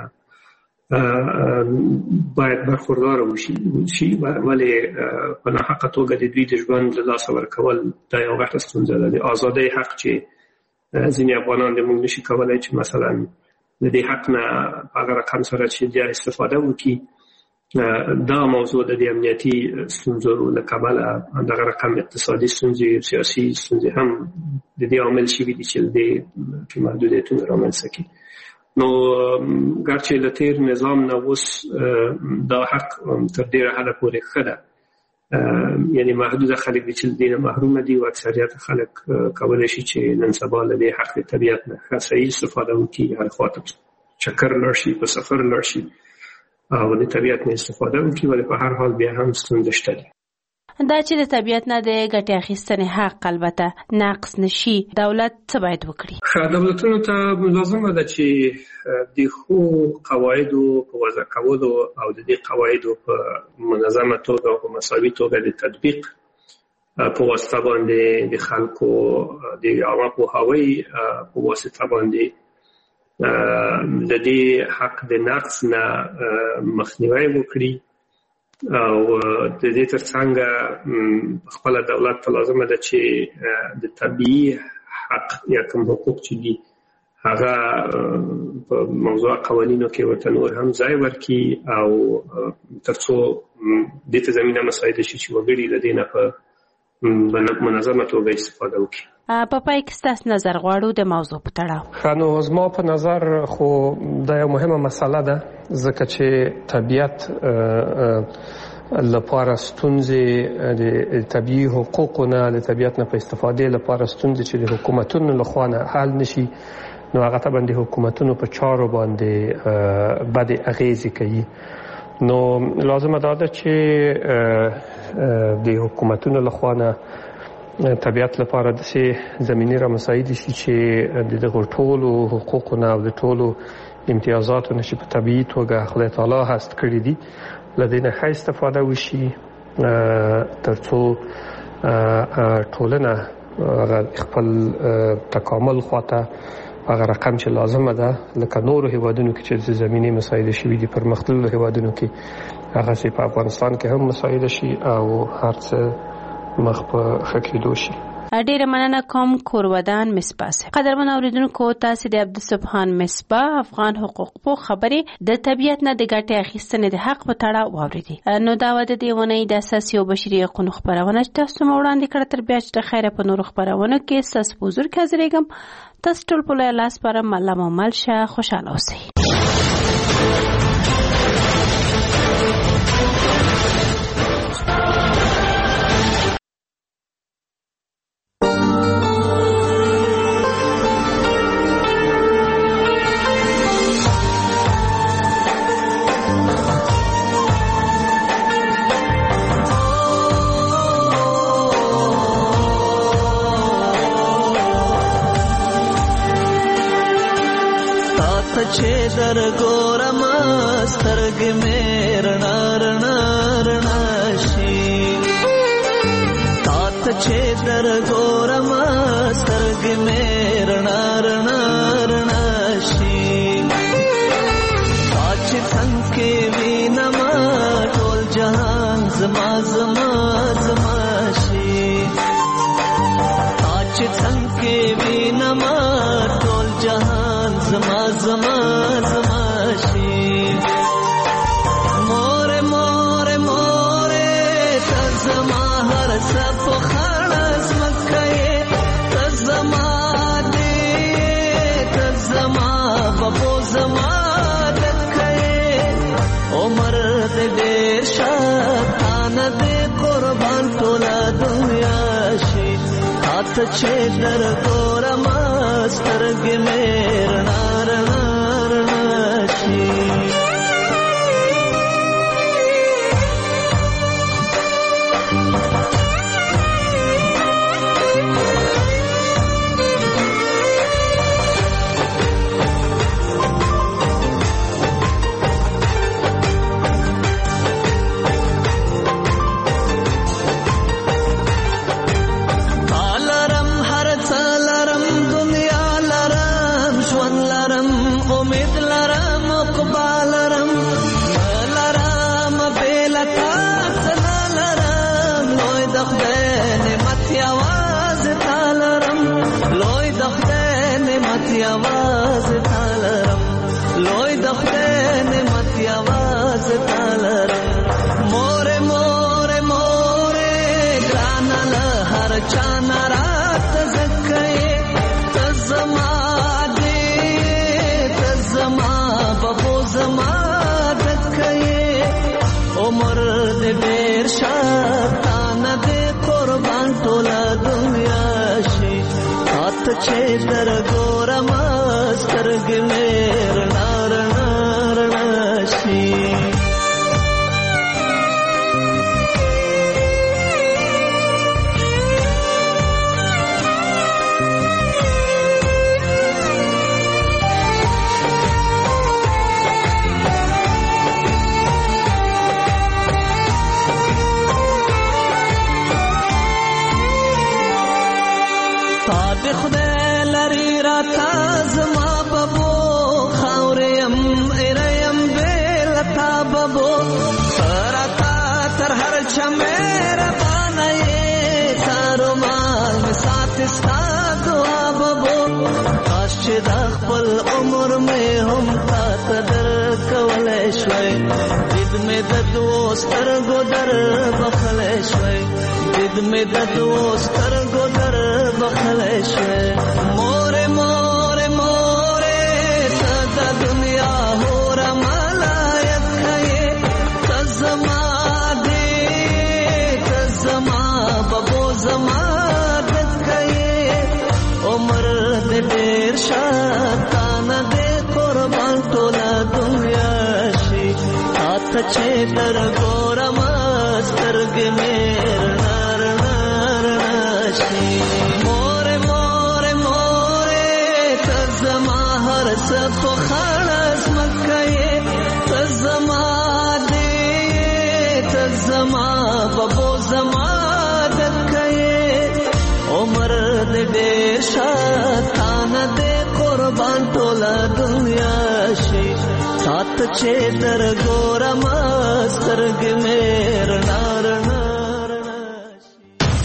باید برخوردار وشي، ولې په ناحقه توګه د دوی د ژوند له لاسه ورکول دا یو غټه ستونزه ده. د ازادۍ حق چې ځینې افغانان د موږ نشي کولی چې مثلا د دې حق نه په هغه رقم سره چې بیا استفاده وکړي، دا موضوع د امنیتي ستونزو له کبله دغه رقم اقتصادي ستونزې سیاسي ستونزې هم د دې عامل شوي دي چې د دې محدودیتونه رامنځته کړي. نو ګرچې له تېر نظام نه اوس دا حق تر ډېره حده پورې ښه ده، یعنې محدوده خلک دي چې د دې نه محرومه دي او اکثریت خلک کولی شي چې نن سبا له دې حق د طبیعت نه ښه صحیح استفاده وکړي، هر خوا ته چکر لاړ شي، په سفر لاړ شي او د طبیعت نه استفاده وکړي، ولې په هر حال بیا هم ستونزې شته دي. دا چې د طبیعت نه د ګټې اخیستنې حق البته نقض نشي، دولت څه باید وکړي؟ دولتونو ته لازمه ده چې د ښو قواعدو په وضع کولو او د دې قواعدو په منظمه توګه او په مساوي توګه د تطبیق په واسطه باندې د خلکو د عامه پوهاوی په واسطه باندې د دې حق د نقص نه مخنیوي وکړي او د دې ترڅنګ خپل دولت لازمه ده چې د طبيعي حق یا کوم حقوق چې دي هغه په موضوع قوانینو کې ورته نور هم ځای ورکړي او ترڅو د دې زمينه مساعده شي چې وګړي د دې نه په منظمه توګه استفاده وکړي. په پای کې ستاسو نظر غواړو د موضوع په تړاو. خانو زما په نظر خو دا یو مهمه مسله ده ځکه چې طبیعت لپاره ستونزې د طبيعي حقوقونه د طبیعت نه په استفاده لپاره ستونزې چې د حکومتونو لخوا نه حل نشي نو هغه ته باندې حکومتونو په چارو باندې بد اغیزې کوي. نو لازم ده چې د حکومتونو لخوا نه طبیعت لپاره د زمینی را مساعد شي چې د دغه ټولو حقوقونه او د ټولو امتیازاتو نشي په طبيعي توګه خدای تعالی هست کړی دي لدينا ښه استفاده وشي ترڅو ټولنه خپل تکامل خواته هغه رقم چې لازمه ده لکه نورو هیوادونو کې چې زمینی مساعده شي دي پرمختللو هیوادونو کې هغه چې په افغانستان کې هم مساعده شي او هر څه مخ په ښه کېدو شي. ډیره مننه کوم کورودان مصباح. قدرمن اوریدونکو تاسو د عبدالسبحان مصباح افغان حقوق په خبرې د طبیعت نه د ګټې اخیستنې د حق په تړاو واوریدي. نو دا و د دیونې د اساسي او بشري حقوقو خبرونه چې تاسو مو وړاندې کړ تر بیا چې د خیره په نور خبرونه کې تاسو حضور کې حاضرېږم. تاسو ټول په لاس پر ملامه ملشه خوشاله اوسئ. چې در ګورم سترګې مې رڼا رڼا رڼا شي تاته چې در ګورم سترګې مې رڼا رڼا رڼا شي چې څنګه وینم ټول جهان زما زما زما شي چې څنګه وینم ټول جهان زما زما زما شي مور مور مور ته زما هر څه په خړز مکه ته زما دې ته زما بابو زما دکه عمر دې ډېر شاتان دې قربان ټول دنیا شي ته چې در ګورم سترګې مې رڼا رڼا رڼا شي. आवाज तालरम लोई दफ्ते ने मत आवाज तालरम मोरे मोरे मोरे ग्रानल हर चाना रात जक्के तजमा दे तजमा बबो जमा दक्के उमर दे बेर शातान दे कुर्बान तोला दुनिया शी हाथ छे दर गोरम स्तरग में रना रना रना शी د خدای لري را تازما ببو خاوریم ایریم بیل تا ببو راتا تر هر چا مهربانه یې تارو مال می ساتي ستا دعا ببو کاش چې د خپل عمر مې هم تا ته درکولی شوی دید مې د دوو سترګو در بخلی شوی دید مې د دوو سترګو در بخلی شوی مورې مورې مورې ته د دنیا هوره ملایت ښیې ته زما دې ته زما ببو زما دت ښیې عمر دې ډېر شاتانه دې قربان ټوله دنیا شي تا ته چې در ګورم سترګې مې رڼا رڼا رڼا شي مورې مورې مورې ته زما هر څه په خړه ځمکه یې ته زما دې ته زما ببو زما دکه یې عمر دې ډېر شاتانه دې قربان ټوله دنیا شي تا ته چې در ګورم سترګې مې رڼا